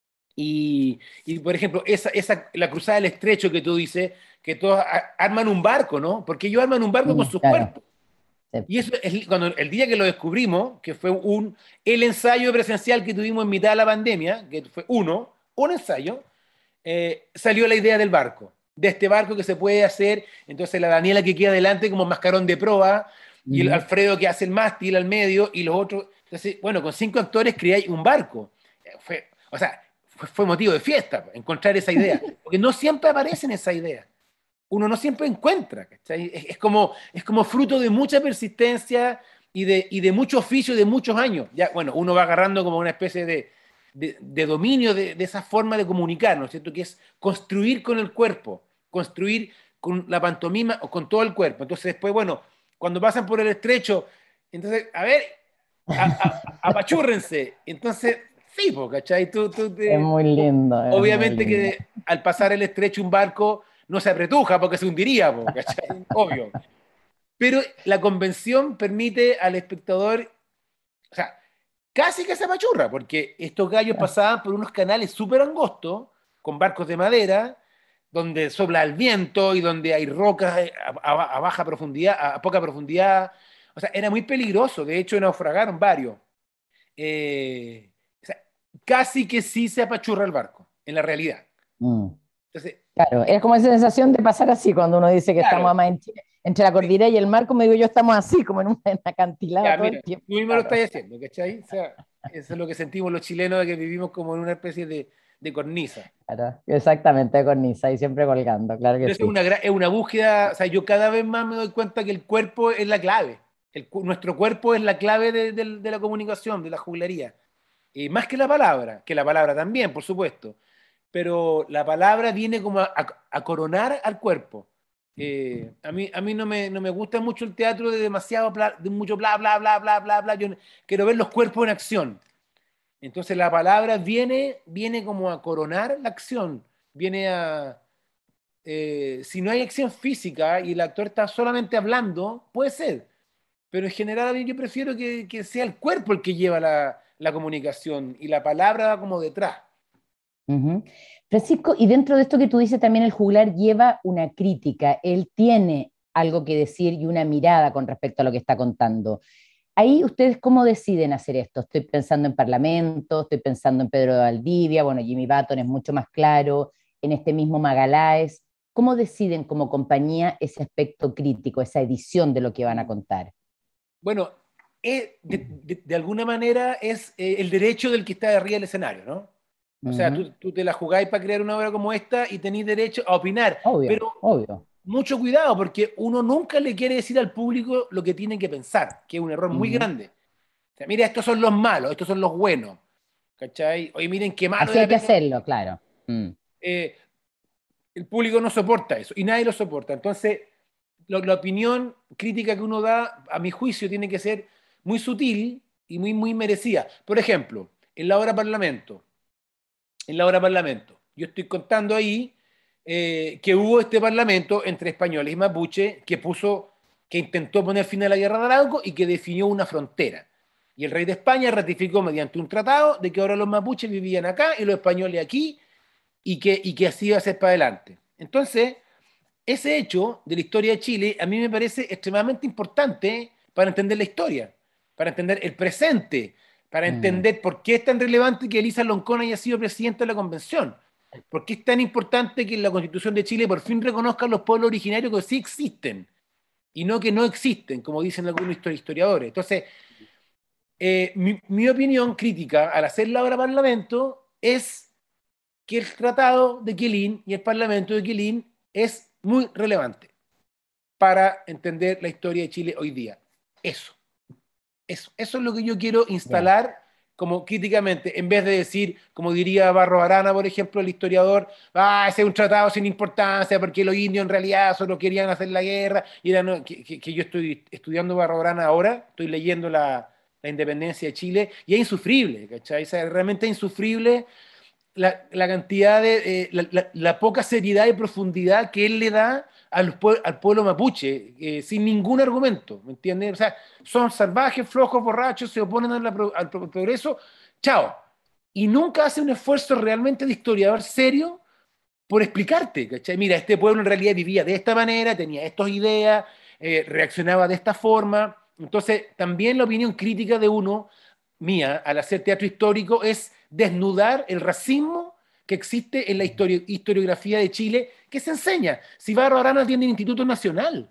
Y, y, por ejemplo, esa, esa, la cruzada del estrecho que tú dices, que todos a- arman un barco, ¿no? Porque ellos arman un barco con Mm, sus claro. cuerpos. Sí. Y eso es cuando el día que lo descubrimos, que fue un, el ensayo presencial que tuvimos en mitad de la pandemia, que fue uno, un ensayo, eh, salió la idea del barco, de este barco que se puede hacer. Entonces la Daniela que queda adelante como mascarón de proa, y el Ujú. Alfredo que hace el mástil al medio, y los otros. Entonces, bueno, con cinco actores creáis un barco. Eh, Fue, o sea, fue, fue motivo de fiesta encontrar esa idea, porque no siempre aparecen esas ideas, uno no siempre encuentra, ¿cachai? Es, es como, es como fruto de mucha persistencia y de, y de mucho oficio de muchos años. Ya, bueno, uno va agarrando como una especie de, de, de dominio de, de, esa forma de comunicar, ¿no es cierto? Que es construir con el cuerpo, construir con la pantomima o con todo el cuerpo. Entonces después, bueno, cuando pasan por el estrecho, entonces, a ver, a, a, apachúrrense. Entonces, sí, po, ¿cachai? Tú, tú Es te, muy lindo, es muy obviamente lindo. que al pasar el estrecho un barco no se apretuja porque se hundiría, po, ¿cachai? Obvio. Pero la convención permite al espectador, o sea, casi que se apachurra, porque estos gallos pasaban por unos canales súper angostos, con barcos de madera, donde sopla el viento y donde hay rocas a, a- a baja profundidad, a poca profundidad. O sea, era muy peligroso. De hecho, naufragaron varios. Eh, o sea, casi que sí se apachurra el barco, en la realidad. Mm. Entonces, Claro, eh, es como esa sensación de pasar así cuando uno dice que estamos claro, además en Chile, entre la sí, cordillera y el mar, como digo yo, estamos así, como en un en acantilado ya, todo el mira, tiempo. tú mismo lo Claro, estás haciendo, ¿cachai? O sea, eso es lo que sentimos los chilenos, de que vivimos como en una especie de, de cornisa. claro, exactamente, cornisa y siempre colgando, claro que Pero eso es sí. una, gra- es una búsqueda, o sea, yo cada vez más me doy cuenta que el cuerpo es la clave. El cu- nuestro cuerpo es la clave de, de- de la comunicación, de la juglería. Y más que la palabra, que la palabra también, por supuesto. Pero la palabra viene como a, a- a coronar al cuerpo. Eh, a mí, a mí no me, no me gusta mucho el teatro de demasiado, bla- de mucho bla, bla, bla, bla, bla, bla. Yo quiero ver los cuerpos en acción. Entonces la palabra viene, viene como a coronar la acción, viene a, eh, si no hay acción física y el actor está solamente hablando, puede ser, pero en general a mí yo prefiero que, que sea el cuerpo el que lleva la, la comunicación y la palabra va como detrás. Ujú. Francisco, y dentro de esto que tú dices, también el juglar lleva una crítica, él tiene algo que decir y una mirada con respecto a lo que está contando. Ahí ustedes cómo deciden hacer esto. Estoy pensando en Parlamento, estoy pensando en Pedro de Valdivia, bueno, Jimmy Button es mucho más claro, en este mismo Magaláes. ¿Cómo deciden como compañía ese aspecto crítico, esa edición de lo que van a contar? Bueno, es- de, de- de alguna manera es eh, el derecho del que está arriba del escenario, ¿no? O sea, Ujú. tú, tú te la jugáis para crear una obra como esta y tenéis derecho a opinar, Obvio, pero obvio. mucho cuidado porque uno nunca le quiere decir al público lo que tiene que pensar, que es un error muy Ujú. grande. O sea, mira, estos son los malos, estos son los buenos, ¿cachai? Oye, miren qué malo Así era hay que Penélope. hacerlo, claro. Mm. eh, el público no soporta eso y nadie lo soporta. Entonces, lo, la opinión crítica que uno da, a mi juicio, tiene que ser muy sutil y muy, muy merecida. Por ejemplo, en la obra Parlamento, en la obra Parlamento, yo estoy contando ahí eh, que hubo este parlamento entre españoles y mapuche que puso, que intentó poner fin a la guerra de Arauco y que definió una frontera. Y el rey de España ratificó mediante un tratado de que ahora los mapuches vivían acá y los españoles aquí, y que, y que así iba a ser para adelante. Entonces, ese hecho de la historia de Chile a mí me parece extremadamente importante para entender la historia, para entender el presente, para Mm, entender por qué es tan relevante que Elisa Loncón haya sido presidenta de la convención, por qué es tan importante que la Constitución de Chile por fin reconozca a los pueblos originarios que sí existen y no que no existen, como dicen algunos historiadores. Entonces, eh, mi, mi opinión crítica al hacer la obra Parlamento es que el Tratado de Quilín y el Parlamento de Quilín es muy relevante para entender la historia de Chile hoy día. Eso, eso, eso es lo que yo quiero ya. instalar como críticamente, en vez de decir, como diría Barros Arana, por ejemplo, el historiador, ah, ese es un tratado sin importancia porque los indios en realidad solo querían hacer la guerra, y era, no, que, que, que yo estoy estudiando Barros Arana ahora, estoy leyendo la, la independencia de Chile, y es insufrible, ¿cachai? O sea, realmente es insufrible la, la cantidad de, eh, la, la, la poca seriedad y profundidad que él le da al, al pueblo mapuche, eh, sin ningún argumento, ¿me entiendes? O sea, son salvajes, flojos, borrachos, se oponen a la, al progreso, chao. Y nunca hace un esfuerzo realmente de historiador serio por explicarte, ¿cachai? Mira, este pueblo en realidad vivía de esta manera, tenía estas ideas, eh, reaccionaba de esta forma. Entonces, también la opinión crítica de uno, mía, al hacer teatro histórico, es desnudar el racismo que existe en la histori historiografía de Chile, que se enseña. Si Barro Arana tiene el Instituto Nacional,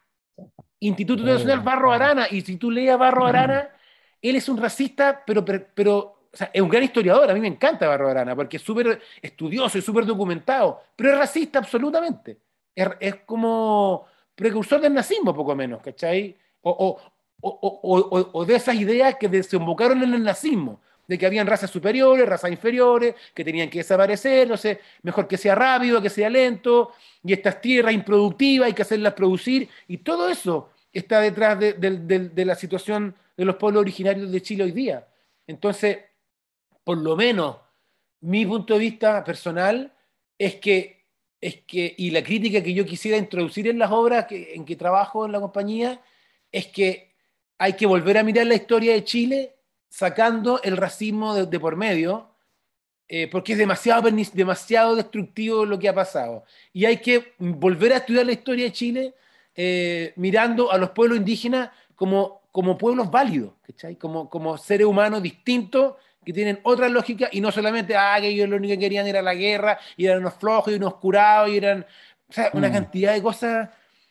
Instituto Nacional Buena, Barro claro. Arana, y si tú lees a Barro Arana, él es un racista, pero, pero, pero o sea, es un gran historiador, a mí me encanta Barro Arana, porque es súper estudioso y súper documentado, pero es racista absolutamente. Es, es como precursor del nazismo, poco menos, ¿cachai? O, o, o, o, o de esas ideas que desembocaron en el nazismo, de que habían razas superiores, razas inferiores, que tenían que desaparecer, no sé, mejor que sea rápido, que sea lento, y estas tierras improductivas hay que hacerlas producir, y todo eso está detrás de, de, de, de la situación de los pueblos originarios de Chile hoy día. Entonces, por lo menos, mi punto de vista personal es que, es que, y la crítica que yo quisiera introducir en las obras que, en que trabajo en la compañía, es que hay que volver a mirar la historia de Chile sacando el racismo de, de por medio, eh, porque es demasiado, demasiado destructivo lo que ha pasado. Y hay que volver a estudiar la historia de Chile eh, mirando a los pueblos indígenas como, como pueblos válidos, ¿cachai? Como, como seres humanos distintos que tienen otra lógica y no solamente, ah, que ellos lo único que querían era la guerra, y eran unos flojos y unos curados, y eran, o sea, una Mm, cantidad de cosas.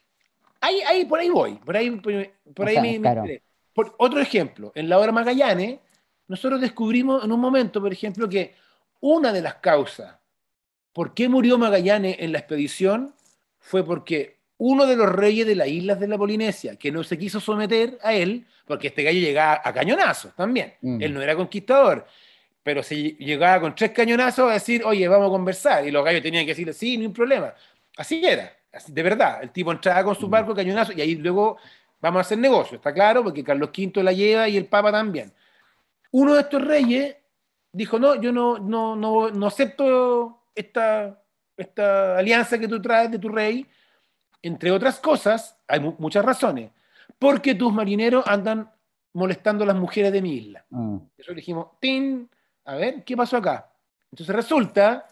Ahí, ahí, por ahí voy, por ahí, por, por o ahí sea, me, me claro. enteré. Por, otro ejemplo, en la obra Magallanes, nosotros descubrimos en un momento, por ejemplo, que una de las causas por qué murió Magallanes en la expedición fue porque uno de los reyes de las islas de la Polinesia, que no se quiso someter a él, porque este gallo llegaba a cañonazos también, él Mm, no era conquistador, pero si llegaba con tres cañonazos a decir, oye, vamos a conversar, y los gallos tenían que decirle, sí, no hay problema. Así era, así, de verdad, el tipo entraba con su mm, barco, cañonazo, y ahí luego vamos a hacer negocio, está claro, porque Carlos quinto la lleva y el Papa también. Uno de estos reyes dijo, no, yo no, no, no, no acepto esta, esta alianza que tú traes de tu rey, entre otras cosas, hay mu muchas razones, porque tus marineros andan molestando a las mujeres de mi isla. mm, Eso dijimos, ¡tin! A ver, ¿qué pasó acá? Entonces resulta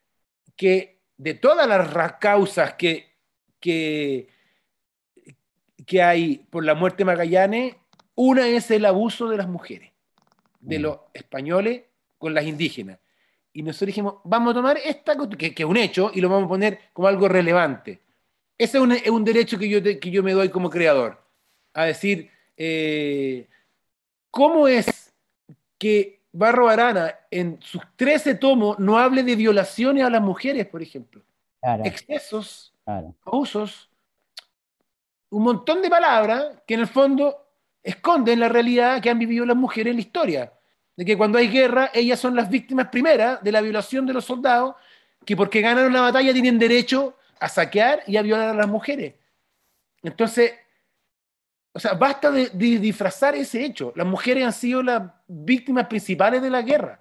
que de todas las causas que, que, que hay por la muerte de Magallanes, una es el abuso de las mujeres, de mm. los españoles con las indígenas. Y nosotros dijimos, vamos a tomar esta, que, que es un hecho, y lo vamos a poner como algo relevante. Ese es un, es un derecho que yo, te, que yo me doy como creador. A decir, eh, ¿cómo es que Barro Arana en sus trece tomos no hable de violaciones a las mujeres, por ejemplo? Claro, Excesos, claro. abusos, un montón de palabras que en el fondo esconden la realidad que han vivido las mujeres en la historia. De que cuando hay guerra, ellas son las víctimas primeras de la violación de los soldados, que porque ganaron la batalla tienen derecho a saquear y a violar a las mujeres. Entonces, o sea, basta de, de disfrazar ese hecho. Las mujeres han sido las víctimas principales de la guerra.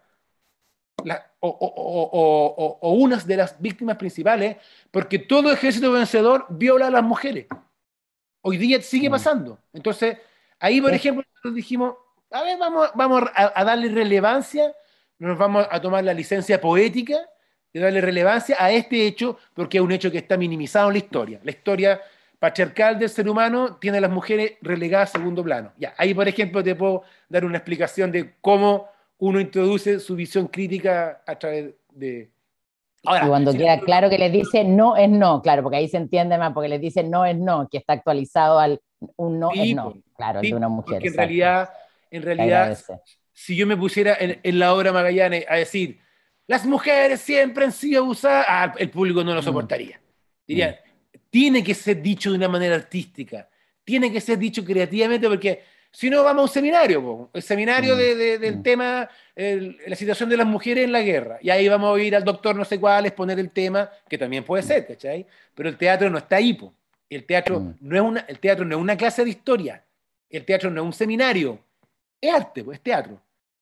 La, o, o, o, o, o unas de las víctimas principales, porque todo ejército vencedor viola a las mujeres. Hoy día sigue pasando. Entonces, ahí, por ejemplo, nosotros dijimos, a ver, vamos, vamos a, a darle relevancia, nos vamos a tomar la licencia poética de darle relevancia a este hecho, porque es un hecho que está minimizado en la historia. La historia patriarcal del ser humano tiene a las mujeres relegadas a segundo plano. Ya, ahí, por ejemplo, te puedo dar una explicación de cómo uno introduce su visión crítica a través de... Ahora, y cuando si queda claro que les dice no es no, claro, porque ahí se entiende más, porque les dice no es no, que está actualizado al un no sí, es no, claro, sí, el de una mujer. Porque en realidad, en realidad si yo me pusiera en, en la obra Magallanes a decir, las mujeres siempre han sido abusadas, ah, el público no lo soportaría. Dirían, mm. tiene que ser dicho de una manera artística, tiene que ser dicho creativamente, porque si no vamos a un seminario, po. El seminario mm. de, de, del mm. tema, el, la situación de las mujeres en la guerra, y ahí vamos a ir al doctor no sé cuál, exponer el tema, que también puede ser, ¿cachai? Pero el teatro no está ahí, po. El teatro, mm. no es una, el teatro no es una clase de historia, el teatro no es un seminario, es arte, pues, es teatro.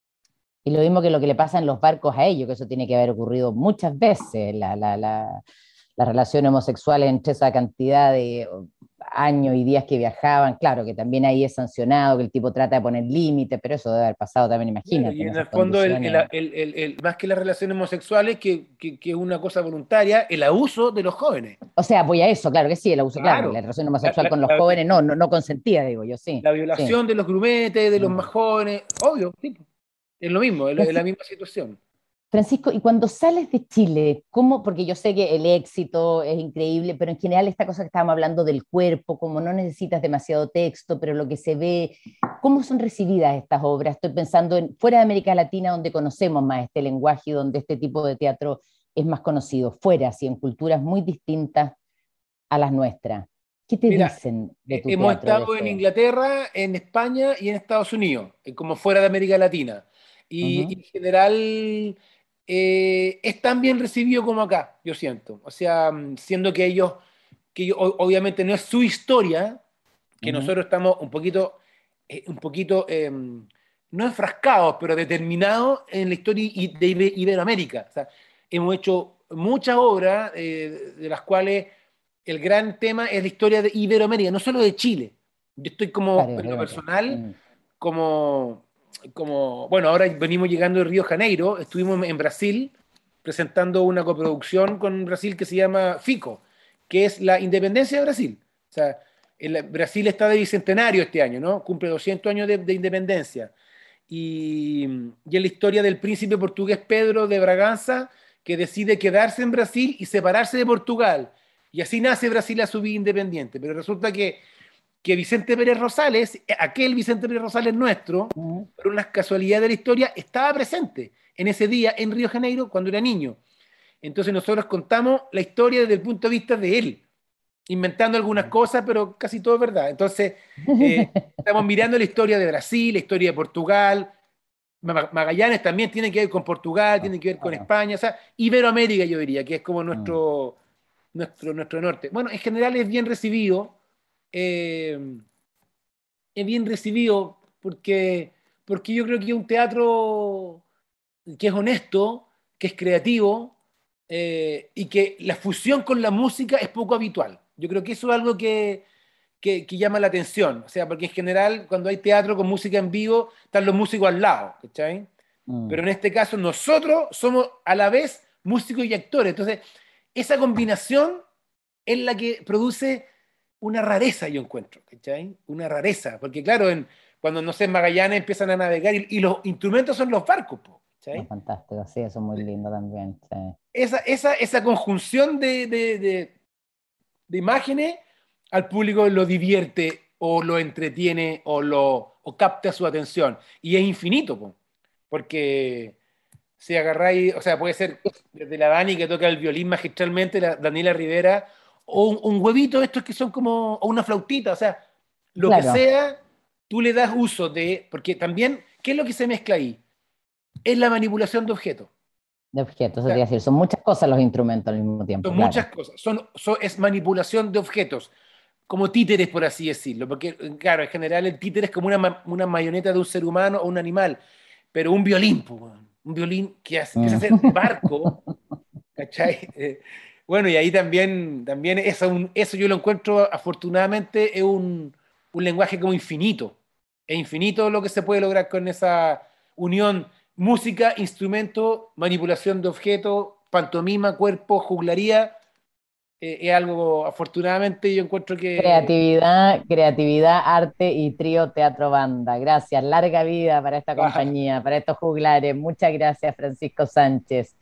Y lo mismo que lo que le pasa en los barcos a ellos, que eso tiene que haber ocurrido muchas veces, la, la, la, la relación homosexual entre esa cantidad de años y días que viajaban, claro, que también ahí es sancionado, que el tipo trata de poner límites, pero eso debe haber pasado también, imagínate. Claro, y en, en el fondo, el, el, el, el, el, más que las relaciones homosexuales, que, que, que es una cosa voluntaria, el abuso de los jóvenes. O sea, apoya eso, claro que sí, el abuso, claro, claro la relación homosexual la, la, con los la, jóvenes no, no, no consentía, digo yo, sí. La violación sí. de los grumetes, de los más jóvenes, obvio, sí. Es lo mismo, es, es la misma situación. Francisco, y cuando sales de Chile, ¿cómo? Porque yo sé que el éxito es increíble, pero en general esta cosa que estábamos hablando del cuerpo, como no necesitas demasiado texto, pero lo que se ve, ¿cómo son recibidas estas obras? Estoy pensando en fuera de América Latina, donde conocemos más este lenguaje y donde este tipo de teatro es más conocido, fuera, sí, en culturas muy distintas a las nuestras. ¿Qué te Mira, dicen de tu hemos teatro? Hemos estado en Inglaterra, en España y en Estados Unidos, como fuera de América Latina. Y, uh-huh. y en general eh, es tan bien recibido como acá, yo siento. O sea, siendo que ellos, que ellos, obviamente no es su historia, que uh-huh. nosotros estamos un poquito, eh, un poquito eh, no enfrascados, pero determinados en la historia de Iberoamérica. O sea, hemos hecho muchas obras eh, de las cuales el gran tema es la historia de Iberoamérica, no solo de Chile. Yo estoy como, claro, en lo personal, uh-huh. como... como, bueno, ahora venimos llegando de Río de Janeiro, estuvimos en Brasil presentando una coproducción con Brasil que se llama FICO, que es la independencia de Brasil. O sea, el, Brasil está de bicentenario este año, ¿no? Cumple doscientos años de, de independencia. Y, y es la historia del príncipe portugués Pedro de Braganza, que decide quedarse en Brasil y separarse de Portugal. Y así nace Brasil a su vida independiente. Pero resulta que que Vicente Pérez Rosales, aquel Vicente Pérez Rosales nuestro, uh-huh. por unas casualidades de la historia, estaba presente en ese día en Río de Janeiro cuando era niño. Entonces nosotros contamos la historia desde el punto de vista de él, inventando algunas cosas, pero casi todo es verdad. Entonces eh, estamos mirando la historia de Brasil, la historia de Portugal. Magallanes también tiene que ver con Portugal, tiene que ver con España, o sea, Iberoamérica yo diría, que es como nuestro, nuestro, nuestro norte. Bueno, en general es bien recibido. Eh, es bien recibido porque, porque yo creo que es un teatro que es honesto, que es creativo eh, y que la fusión con la música es poco habitual. Yo creo que eso es algo que, que, que llama la atención, o sea, porque en general cuando hay teatro con música en vivo están los músicos al lado, ¿cachai? Mm. Pero en este caso nosotros somos a la vez músicos y actores, entonces esa combinación es la que produce una rareza, yo encuentro, ¿cachai? Una rareza, porque claro, en, cuando, no sé, en Magallanes empiezan a navegar y, y los instrumentos son los barcos, ¿cachai? Es fantástico, sí, eso es muy lindo también. Sí. Esa, esa, esa conjunción de, de, de, de imágenes al público lo divierte o lo entretiene o, lo, o capta su atención. Y es infinito, po, porque si agarráis, o sea, puede ser desde la Dani que toca el violín magistralmente, la Daniela Rivera, o un, un huevito, estos que son como, o una flautita, o sea, lo claro. que sea, tú le das uso de, porque también, ¿qué es lo que se mezcla ahí? Es la manipulación de objetos. De objetos, O sea, es decir, son muchas cosas los instrumentos al mismo tiempo. son Claro. muchas cosas, son, son- es manipulación de objetos, como títeres, por así decirlo, porque, claro, en general el títere es como una, ma- una marioneta de un ser humano o un animal, pero un violín, po, weón, un violín que hace- empieza a Mm. hacer de barco, ¿cachai? Eh, bueno, y ahí también, también eso, un- eso yo lo encuentro, afortunadamente, es un, un lenguaje como infinito. Es infinito lo que se puede lograr con esa unión: música, instrumento, manipulación de objetos, pantomima, cuerpo, juglaría. Eh, es algo, afortunadamente, yo encuentro que... Creatividad, creatividad, arte y trío teatro banda. Gracias. Larga vida para esta Ah, compañía, para estos juglares. Muchas gracias, Francisco Sánchez.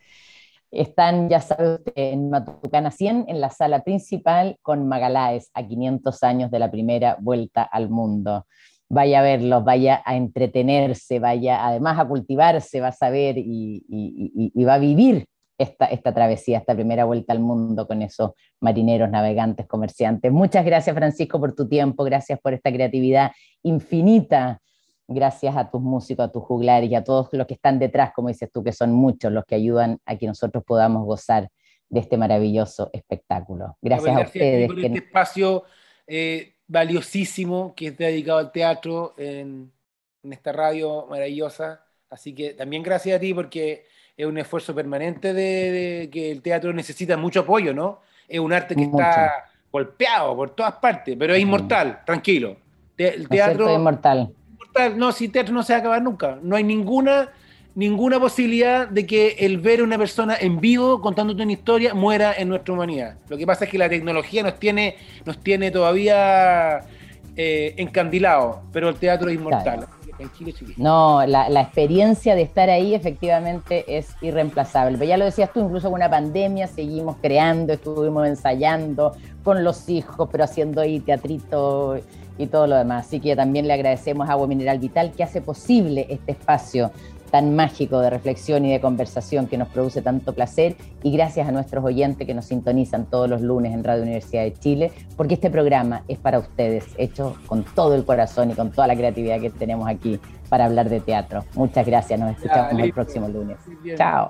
Están, ya sabe usted, en Matucana cien, en la sala principal, con Magaláes, a quinientos años de la primera vuelta al mundo. Vaya a verlos, vaya a entretenerse, vaya además a cultivarse, va a saber y, y- y- y va a vivir esta, esta travesía, esta primera vuelta al mundo con esos marineros, navegantes, comerciantes. Muchas gracias, Francisco, por tu tiempo, gracias por esta creatividad infinita. Gracias a tus músicos, a tus juglares y a todos los que están detrás, como dices tú, que son muchos los que ayudan a que nosotros podamos gozar de este maravilloso espectáculo. ya, pues, Gracias a gracias a ti ustedes. por este Que... espacio eh, valiosísimo que está dedicado al teatro en, en esta radio maravillosa. Así que también gracias a ti, porque es un esfuerzo permanente de, de que el teatro necesita mucho apoyo, ¿no? Es un arte que Mucho. está golpeado por todas partes, pero es Mm. inmortal, tranquilo. Te- el ¿No es cierto? teatro... Inmortal. Mortal, no, si teatro no se va a acabar nunca. No hay ninguna, ninguna posibilidad de que el ver a una persona en vivo contándote una historia muera en nuestra humanidad. Lo que pasa es que la tecnología nos tiene, nos tiene todavía eh, encandilados, pero el teatro es inmortal. Claro. Tranquilo, chiquillo. No, la, la experiencia de estar ahí efectivamente es irreemplazable. Pero ya lo decías tú, incluso con una pandemia seguimos creando, estuvimos ensayando con los hijos, pero haciendo ahí teatrito y todo lo demás. Así que también le agradecemos a Agua Mineral Vital, que hace posible este espacio tan mágico de reflexión y de conversación que nos produce tanto placer, y gracias a nuestros oyentes que nos sintonizan todos los lunes en Radio Universidad de Chile, porque este programa es para ustedes, hecho con todo el corazón y con toda la creatividad que tenemos aquí para hablar de teatro. Muchas gracias, nos escuchamos Ya, el próximo lunes. Bien. Chao.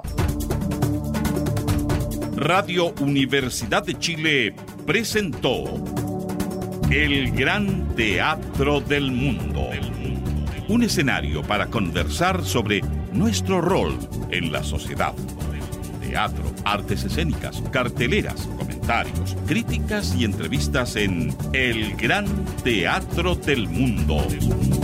Radio Universidad de Chile presentó El Gran Teatro del Mundo. Un escenario para conversar sobre nuestro rol en la sociedad. Teatro, artes escénicas, carteleras, comentarios, críticas y entrevistas en El Gran Teatro del Mundo.